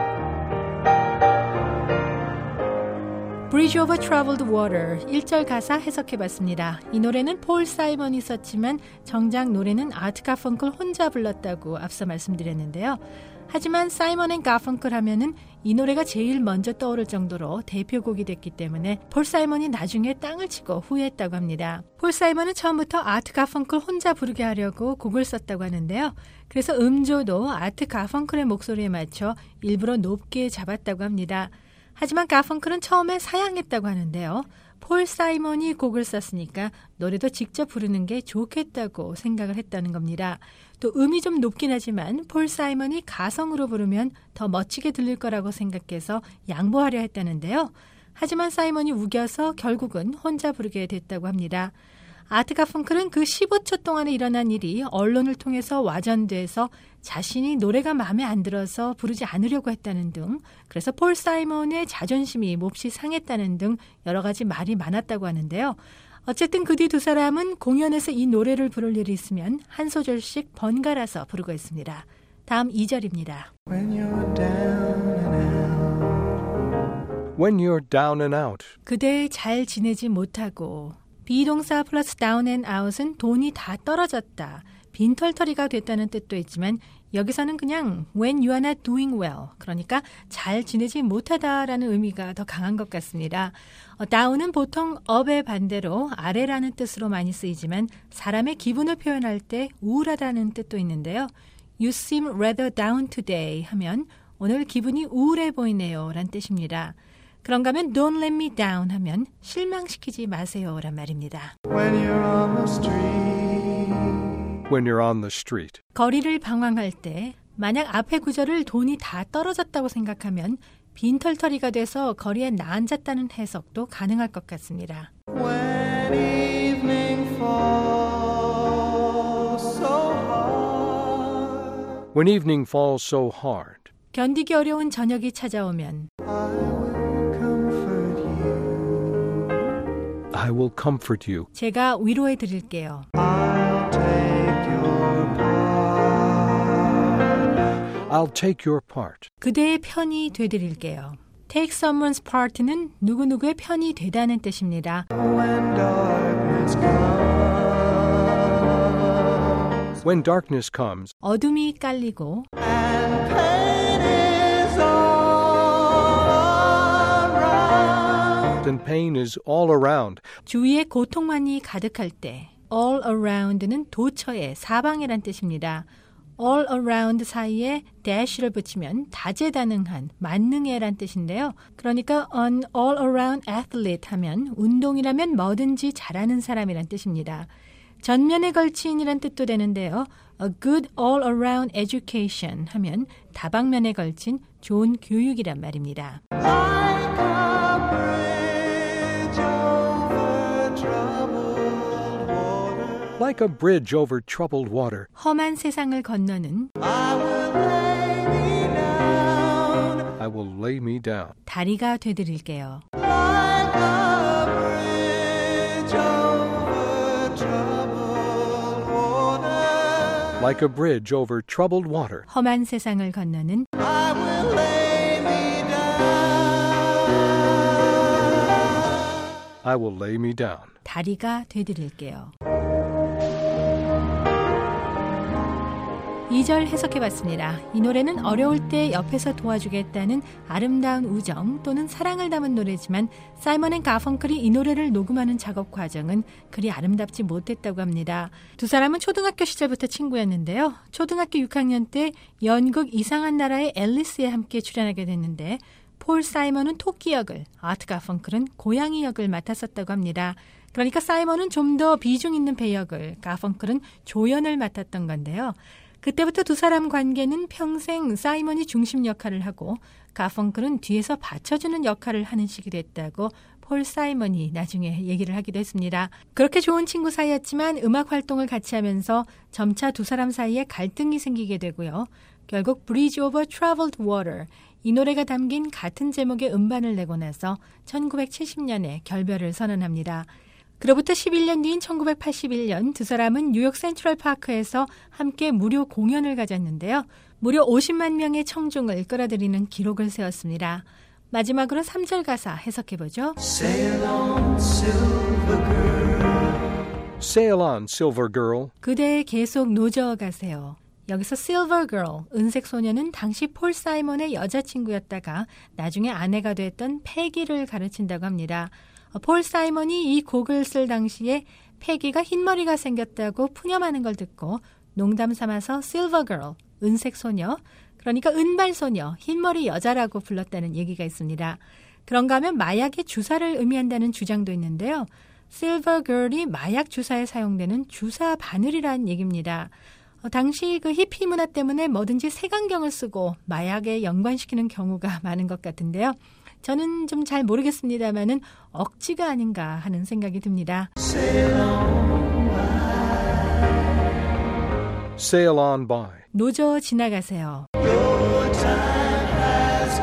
Bridge over Troubled Water 일 절 가사 해석해봤습니다. 이 노래는 폴 사이먼이 썼지만 정작 노래는 아트 가펑클 혼자 불렀다고 앞서 말씀드렸는데요. 하지만 사이먼 앤 가펑클 하면은 이 노래가 제일 먼저 떠오를 정도로 대표곡이 됐기 때문에 폴 사이먼이 나중에 땅을 치고 후회했다고 합니다. 폴 사이먼은 처음부터 아트 가펑클 혼자 부르게 하려고 곡을 썼다고 하는데요. 그래서 음조도 아트 가펑클의 목소리에 맞춰 일부러 높게 잡았다고 합니다. 하지만 가펑클은 처음에 사양했다고 하는데요. 폴 사이먼이 곡을 썼으니까 노래도 직접 부르는 게 좋겠다고 생각을 했다는 겁니다. 또 음이 좀 높긴 하지만 폴 사이먼이 가성으로 부르면 더 멋지게 들릴 거라고 생각해서 양보하려 했다는데요. 하지만 사이먼이 우겨서 결국은 혼자 부르게 됐다고 합니다. 아트 가펑클은 그 십오 초 동안에 일어난 일이 언론을 통해서 와전돼서 자신이 노래가 마음에 안 들어서 부르지 않으려고 했다는 등, 그래서 폴 사이먼의 자존심이 몹시 상했다는 등 여러 가지 말이 많았다고 하는데요. 어쨌든 그 뒤 두 사람은 공연에서 이 노래를 부를 일이 있으면 한 소절씩 번갈아서 부르고 있습니다. 다음 이 절입니다. When you're down and out. When you're down and out. 그대 잘 지내지 못하고. 비동사 플러스 down and out은 돈이 다 떨어졌다, 빈털터리가 됐다는 뜻도 있지만 여기서는 그냥 when you are not doing well, 그러니까 잘 지내지 못하다라는 의미가 더 강한 것 같습니다. 어, down은 보통 up의 반대로 아래라는 뜻으로 많이 쓰이지만 사람의 기분을 표현할 때 우울하다는 뜻도 있는데요. You seem rather down today 하면 오늘 기분이 우울해 보이네요 라는 뜻입니다. 그런가 하면 don't let me down 하면 실망시키지 마세요 란 말입니다. When you're on the street. When you're on the street. 거리를 방황할 때 만약 앞의 구절을 돈이 다 떨어졌다고 생각하면 빈털터리가 돼서 거리에 나앉았다는 해석도 가능할 것 같습니다. When evening falls so hard. When evening falls so hard. 견디기 어려운 저녁이 찾아오면 I will comfort you. I will comfort you. 제가 위로해 드릴게요. I'll take your part. I'll take your part. 그대의 편이 되드릴게요. Take someone's part는 누구누구의 편이 되다는 뜻입니다. When darkness comes. When darkness comes. 어둠이 깔리고 And pain is all around. And pain is all around. 주위에 고통만이 가득할 때 all around는 도처에 사방이란 뜻입니다. all around 사이에 dash를 붙이면 다재다능한, 만능해란 뜻인데요. 그러니까 an all around athlete 하면 운동이라면 뭐든지 잘하는 사람이란 뜻입니다. 전면에 걸친이란 뜻도 되는데요. A good all around education 하면 다방면에 걸친 좋은 교육이란 말입니다. Like a bridge over troubled water. Like a bridge over troubled water. 험한 세상을 건너는 I will lay me down. I will lay me down. 다리가 되드릴게요. Like a bridge over troubled water. Like a bridge over troubled water. 험한 세상을 건너는 I will lay me down. I will lay me down. 다리가 되드릴게요. 이 절 해석해봤습니다. 이 노래는 어려울 때 옆에서 도와주겠다는 아름다운 우정 또는 사랑을 담은 노래지만 사이먼 앤 가펑클이 이 노래를 녹음하는 작업 과정은 그리 아름답지 못했다고 합니다. 두 사람은 초등학교 시절부터 친구였는데요. 초등학교 육 학년 때 연극 이상한 나라의 앨리스에 함께 출연하게 됐는데 폴 사이먼은 토끼 역을, 아트 가펑클은 고양이 역을 맡았었다고 합니다. 그러니까 사이먼은 좀 더 비중 있는 배역을, 가펑클은 조연을 맡았던 건데요. 그때부터 두 사람 관계는 평생 사이먼이 중심 역할을 하고 가펑클은 뒤에서 받쳐주는 역할을 하는 식이 됐다고 폴 사이먼이 나중에 얘기를 하기도 했습니다. 그렇게 좋은 친구 사이였지만 음악 활동을 같이 하면서 점차 두 사람 사이에 갈등이 생기게 되고요. 결국 Bridge Over Troubled Water, 이 노래가 담긴 같은 제목의 음반을 내고 나서 천구백칠십 년에 결별을 선언합니다. 그로부터 십일 년 뒤인 천구백팔십일 년 두 사람은 뉴욕 센트럴파크에서 함께 무료 공연을 가졌는데요. 무려 오십만 명의 청중을 끌어들이는 기록을 세웠습니다. 마지막으로 삼 절 가사 해석해보죠. Sail on, silver girl. Sail on, silver girl. 그대 계속 노저어가세요. 여기서 Silver Girl, 은색 소녀는 당시 폴 사이먼의 여자친구였다가 나중에 아내가 됐던 패기를 가르친다고 합니다. 폴 사이먼이 이 곡을 쓸 당시에 패기가 흰머리가 생겼다고 푸념하는 걸 듣고 농담 삼아서 Silver Girl, 은색 소녀, 그러니까 은발소녀, 흰머리 여자라고 불렀다는 얘기가 있습니다. 그런가 하면 마약의 주사를 의미한다는 주장도 있는데요. Silver Girl이 마약 주사에 사용되는 주사 바늘이란 얘기입니다. 어, 당시 그 히피 문화 때문에 뭐든지 색안경을 쓰고 마약에 연관시키는 경우가 많은 것 같은데요. 저는 좀 잘 모르겠습니다만은 억지가 아닌가 하는 생각이 듭니다. Sail on by. Sail on by. 노저 지나가세요. Your time has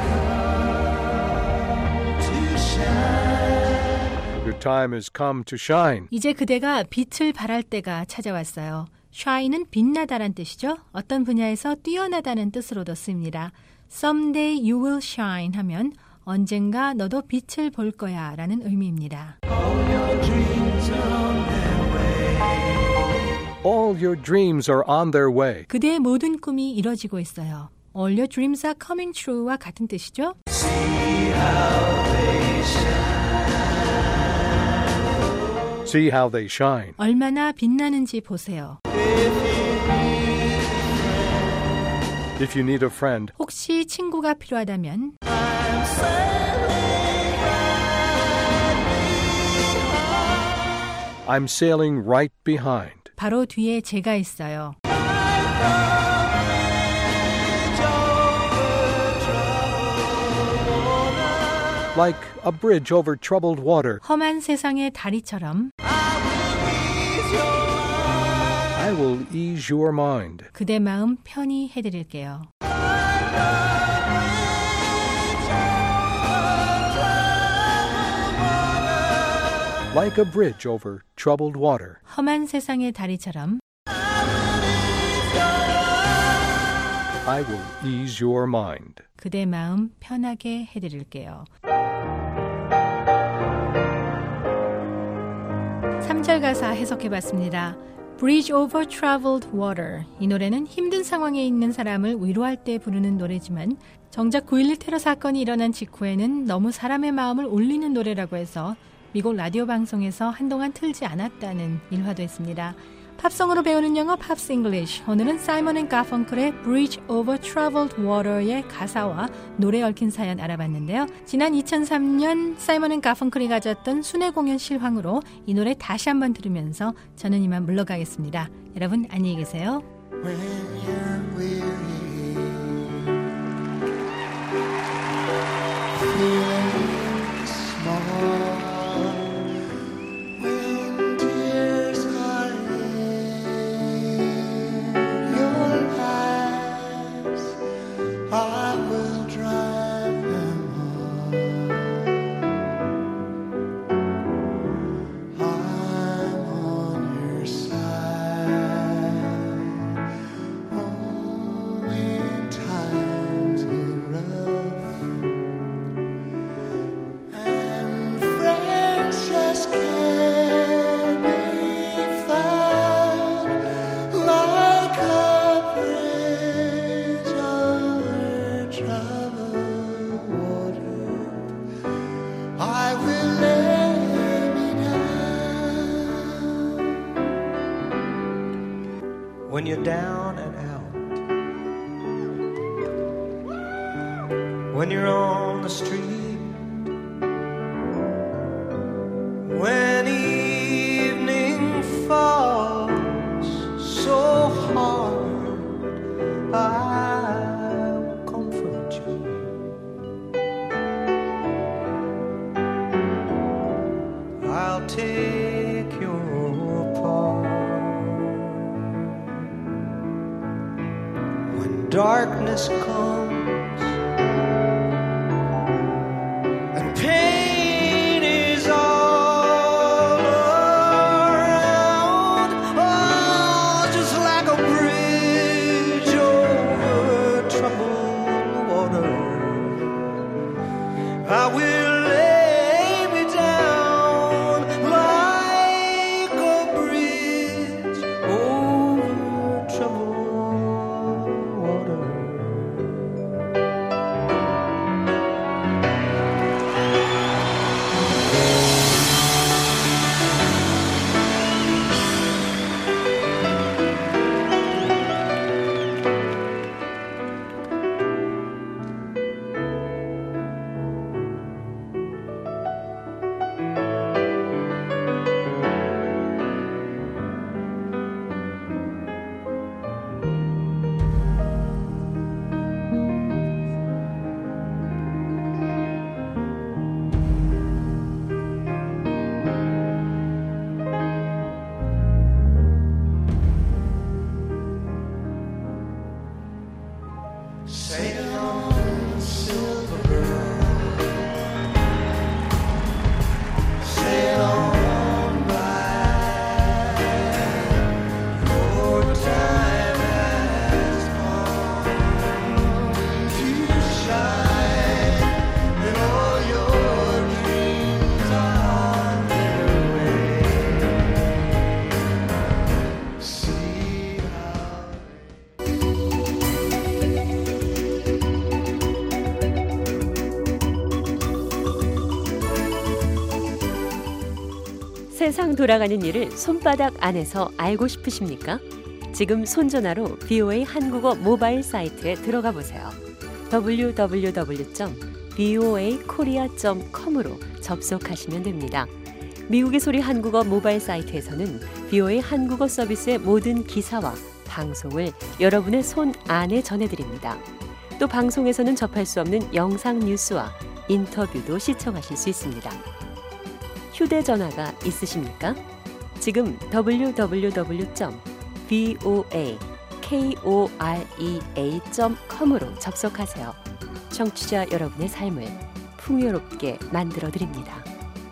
come to shine. Your time has come to shine. 이제 그대가 빛을 발할 때가 찾아왔어요. shine은 빛나다란 뜻이죠. 어떤 분야에서 뛰어나다는 뜻으로도 쓰입니다. Someday you will shine 하면 언젠가 너도 빛을 볼 거야 라는 의미입니다. All your dreams are on their way. All your dreams are on their way. 그대의 모든 꿈이 이뤄지고 있어요. All your dreams are coming true와 같은 뜻이죠. See how they shine. See how they shine. 얼마나 빛나는지 보세요. If you need a friend, 혹시 친구가 필요하다면 I'm sailing right I'm sailing right behind. 바로 뒤에 제가 있어요. Like a bridge over troubled water, 험한 세상의 다리처럼 I will ease your mind. 그대 마음 편히 해드릴게요. Like a bridge over troubled water, 험한 세상의 다리처럼 I will ease your mind. 그대 마음 편하게 해드릴게요. 삼 절 가사 해석해봤습니다. Bridge over troubled water. 이 노래는 힘든 상황에 있는 사람을 위로할 때 부르는 노래지만 정작 구일일 테러 사건이 일어난 직후에는 너무 사람의 마음을 울리는 노래라고 해서 미국 라디오 방송에서 한동안 틀지 않았다는 일화도 있습니다. 팝송으로 배우는 영어 팝스 잉글리쉬. 오늘은 사이먼 앤 가펑클의 Bridge Over Troubled Water의 가사와 노래 얽힌 사연 알아봤는데요. 지난 이천삼 년 사이먼 앤 가펑클이 가졌던 순회 공연 실황으로 이 노래 다시 한번 들으면서 저는 이만 물러가겠습니다. 여러분 안녕히 계세요. When you're weary, feeling small. I will drive them home. I'm on your side. Oh, when times get rough and friends just can't be found, like a bridge over troubled water, I will lay me down. When you're down and out, when you're on the street, when evening falls so hard, I will comfort you. darkness comes and pain is all around. Oh, just like a bridge over troubled water, I will lay me down like a bridge over troubled water. Sail on, silver girl, sail on by. Your time has come to shine, and all your dreams are on their way. See how 세상 돌아가는 일을 손바닥 안에서 알고 싶으십니까? 지금 손전화로 브이오에이 한국어 모바일 사이트에 들어가 보세요. 더블유 더블유 더블유 점 브이오에이 코리아 점 컴으로 접속하시면 됩니다. 미국의 소리 한국어 모바일 사이트에서는 브이오에이 한국어 서비스의 모든 기사와 방송을 여러분의 손 안에 전해드립니다. 또 방송에서는 접할 수 없는 영상 뉴스와 인터뷰도 시청하실 수 있습니다. 휴대전화가 있으십니까? 지금 더블유 더블유 더블유 점 브이오에이 코리아 점 컴으로 접속하세요. 청취자 여러분의 삶을 풍요롭게 만들어드립니다.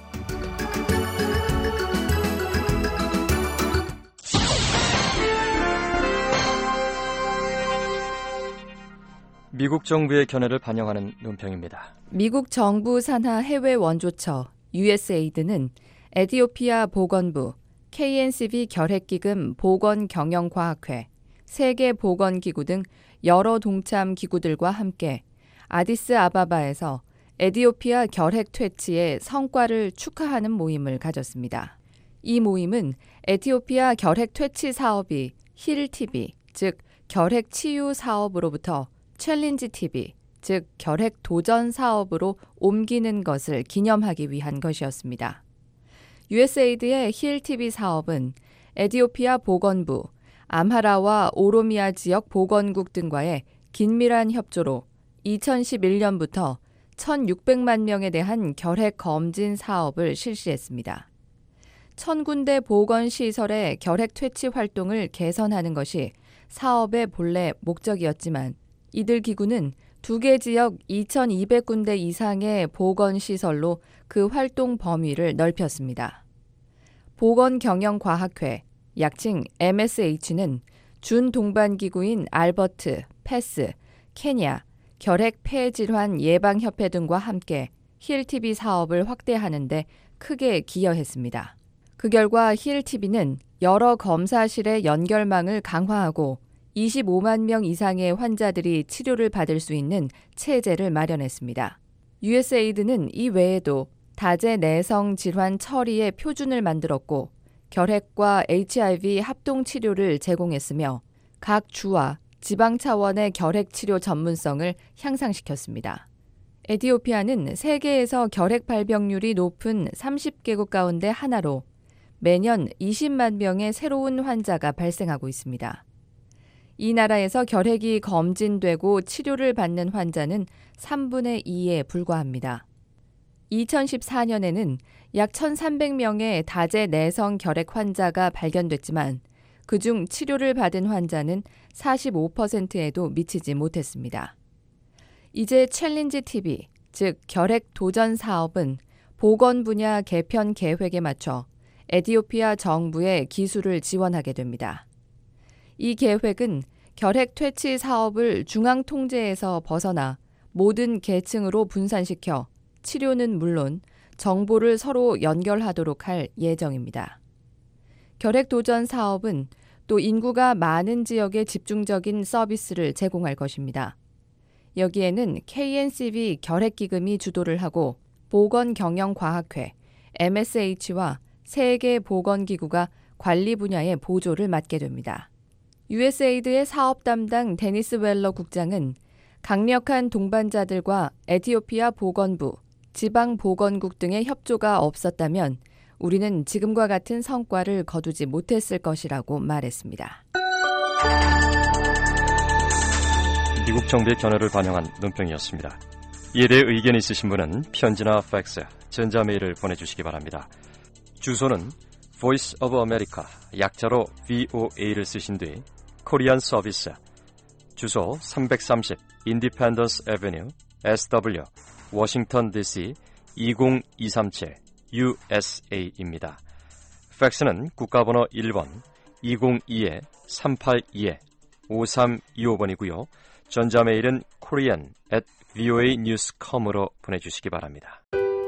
미국 정부의 견해를 반영하는 논평입니다. 미국 정부 산하 해외 원조처 유에스에이드는 에티오피아 보건부, 케이엔씨비 결핵기금 보건경영과학회, 세계보건기구 등 여러 동참 기구들과 함께 아디스아바바에서 에티오피아 결핵 퇴치의 성과를 축하하는 모임을 가졌습니다. 이 모임은 에티오피아 결핵 퇴치 사업이 힐티비, 즉 결핵 치유 사업으로부터 챌린지 티비, 즉 결핵 도전 사업으로 옮기는 것을 기념하기 위한 것이었습니다. 유에스에이드의 힐티비 사업은 에티오피아 보건부, 암하라와 오로미아 지역 보건국 등과의 긴밀한 협조로 이천십일 년부터 천육백만 명에 대한 결핵 검진 사업을 실시했습니다. 천 군데 보건시설의 결핵 퇴치 활동을 개선하는 것이 사업의 본래 목적이었지만 이들 기구는 두 개 지역 이천이백 군데 이상의 보건시설로 그 활동 범위를 넓혔습니다. 보건경영과학회, 약칭 엠에스에이치는 준동반기구인 알버트, 패스, 케냐, 결핵 폐질환 예방협회 등과 함께 힐티비 사업을 확대하는 데 크게 기여했습니다. 그 결과 힐티비는 여러 검사실의 연결망을 강화하고 이십오만 명 이상의 환자들이 치료를 받을 수 있는 체제를 마련했습니다. 유에스에이드는 이 외에도 다제 내성 질환 처리의 표준을 만들었고 결핵과 에이치아이브이 합동 치료를 제공했으며 각 주와 지방 차원의 결핵 치료 전문성을 향상시켰습니다. 에티오피아는 세계에서 결핵 발병률이 높은 삼십 개국 가운데 하나로 매년 이십만 명의 새로운 환자가 발생하고 있습니다. 이 나라에서 결핵이 검진되고 치료를 받는 환자는 삼분의 이에 불과합니다. 이천십사 년에는 약 천삼백 명의 다제 내성 결핵 환자가 발견됐지만 그중 치료를 받은 환자는 사십오 퍼센트에도 미치지 못했습니다. 이제 챌린지 티비, 즉 결핵 도전 사업은 보건 분야 개편 계획에 맞춰 에티오피아 정부의 기술을 지원하게 됩니다. 이 계획은 결핵 퇴치 사업을 중앙 통제에서 벗어나 모든 계층으로 분산시켜 치료는 물론 정보를 서로 연결하도록 할 예정입니다. 결핵 도전 사업은 또 인구가 많은 지역에 집중적인 서비스를 제공할 것입니다. 여기에는 케이엔씨비 결핵기금이 주도를 하고 보건경영과학회, 엠에스에이치와 세계보건기구가 관리 분야의 보조를 맡게 됩니다. 유에스에이드의 사업 담당 데니스 웰러 국장은 강력한 동반자들과 에티오피아 보건부, 지방보건국 등의 협조가 없었다면 우리는 지금과 같은 성과를 거두지 못했을 것이라고 말했습니다. 미국 정부의 견해를 반영한 논평이었습니다. 이에 대해 의견이 있으신 분은 편지나 팩스, 전자메일을 보내주시기 바랍니다. 주소는 Voice of America, 약자로 브이오에이를 쓰신 뒤 코리안 서비스, 주소 삼백삼십 Independence Avenue, 에스더블유, 워싱턴 디씨 이공이삼칠 유에스에이입니다. 팩스는 국가번호 일 번 이공이 삼팔이 오삼이오 번이고요. 전자메일은 korean at voa news dot com으로 보내주시기 바랍니다.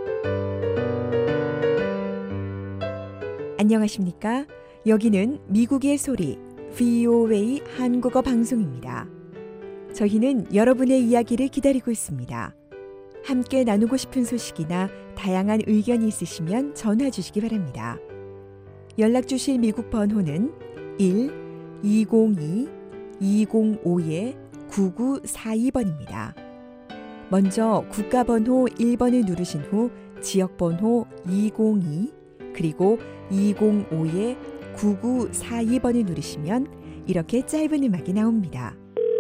안녕하십니까? 여기는 미국의 소리 브이오에이 한국어 방송입니다. 저희는 여러분의 이야기를 기다리고 있습니다. 함께 나누고 싶은 소식이나 다양한 의견이 있으시면 전화 주시기 바랍니다. 연락 주실 미국 번호는 일 이공이 이공오 구구사이 번입니다. 먼저 국가번호 일 번을 누르신 후 지역번호 이공이 그리고 이공오 구구사이 번을 누르시면 이렇게 짧은 음악이 나옵니다.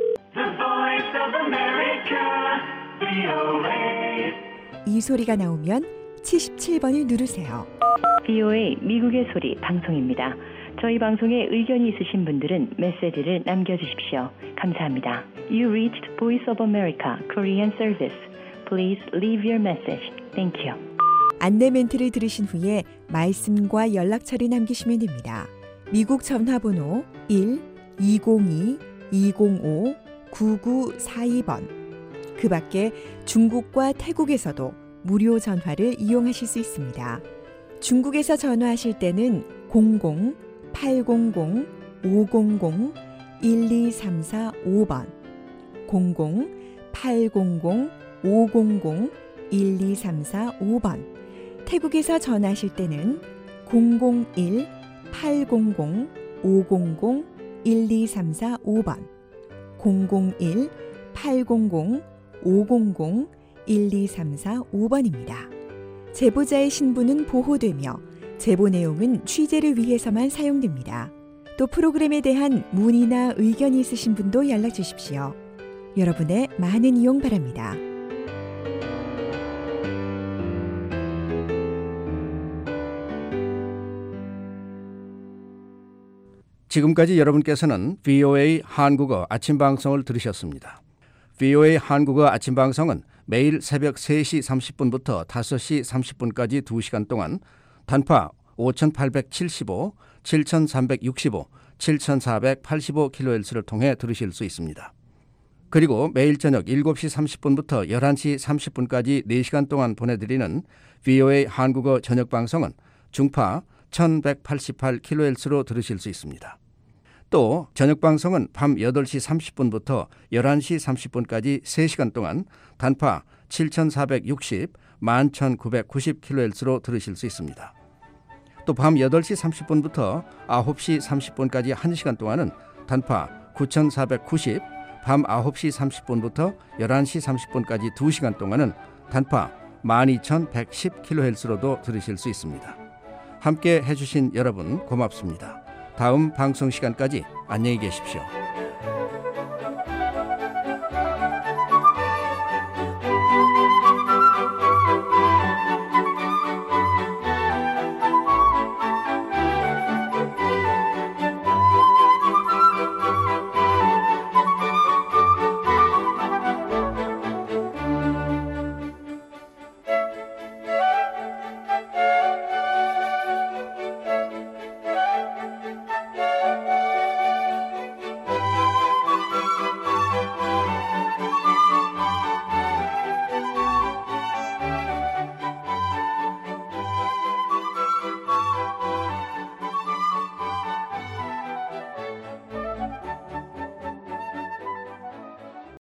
이 소리가 나오면 칠십칠 번을 누르세요. 브이오에이 미국의 소리 방송입니다. 저희 방송에 의견이 있으신 분들은 메시지를 남겨주십시오. 감사합니다. You reached Voice of America Korean Service. Please leave your message. Thank you. 안내 멘트를 들으신 후에 말씀과 연락처를 남기시면 됩니다. 미국 전화번호 일 이공이 이공오 구구사이 번. 그 밖에 중국과 태국에서도 무료 전화를 이용하실 수 있습니다. 중국에서 전화하실 때는 공공 팔공공 오공공 일이삼사오 번, 공공 팔공공 오공공 일이삼사오 번. 태국에서 전화하실 때는 공공일 팔공공 오공공 일이삼사오 번, 공공일 팔공공 오공공 일이삼사오 번입니다. 제보자의 신분은 보호되며 제보 내용은 취재를 위해서만 사용됩니다. 또 프로그램에 대한 문의나 의견이 있으신 분도 연락 주십시오. 여러분의 많은 이용 바랍니다. 지금까지 여러분께서는 브이오에이 한국어 아침 방송을 들으셨습니다. 브이오에이 한국어 아침 방송은 매일 새벽 세 시 삼십 분부터 다섯 시 삼십 분까지 두 시간 동안 단파 오천팔백칠십오, 칠천삼백육십오, 칠천사백팔십오 킬로헤르츠를 통해 들으실 수 있습니다. 그리고 매일 저녁 일곱 시 삼십 분부터 열한 시 삼십 분까지 네 시간 동안 보내드리는 브이오에이 한국어 저녁 방송은 중파 천백팔십팔 킬로헤르츠로 들으실 수 있습니다. 또 저녁 방송은 밤 여덟 시 삼십 분부터 열한 시 삼십 분까지 세 시간 동안 단파 칠천사백육십, 만 천구백구십 킬로헤르츠로 들으실 수 있습니다. 또 밤 여덟 시 삼십 분부터 아홉 시 삼십 분까지 한 시간 동안은 단파 구천사백구십, 밤 아홉 시 삼십 분부터 열한 시 삼십 분까지 두 시간 동안은 단파 만 이천백십 킬로헤르츠로도 들으실 수 있습니다. 함께 해주신 여러분 고맙습니다. 다음 방송 시간까지 안녕히 계십시오.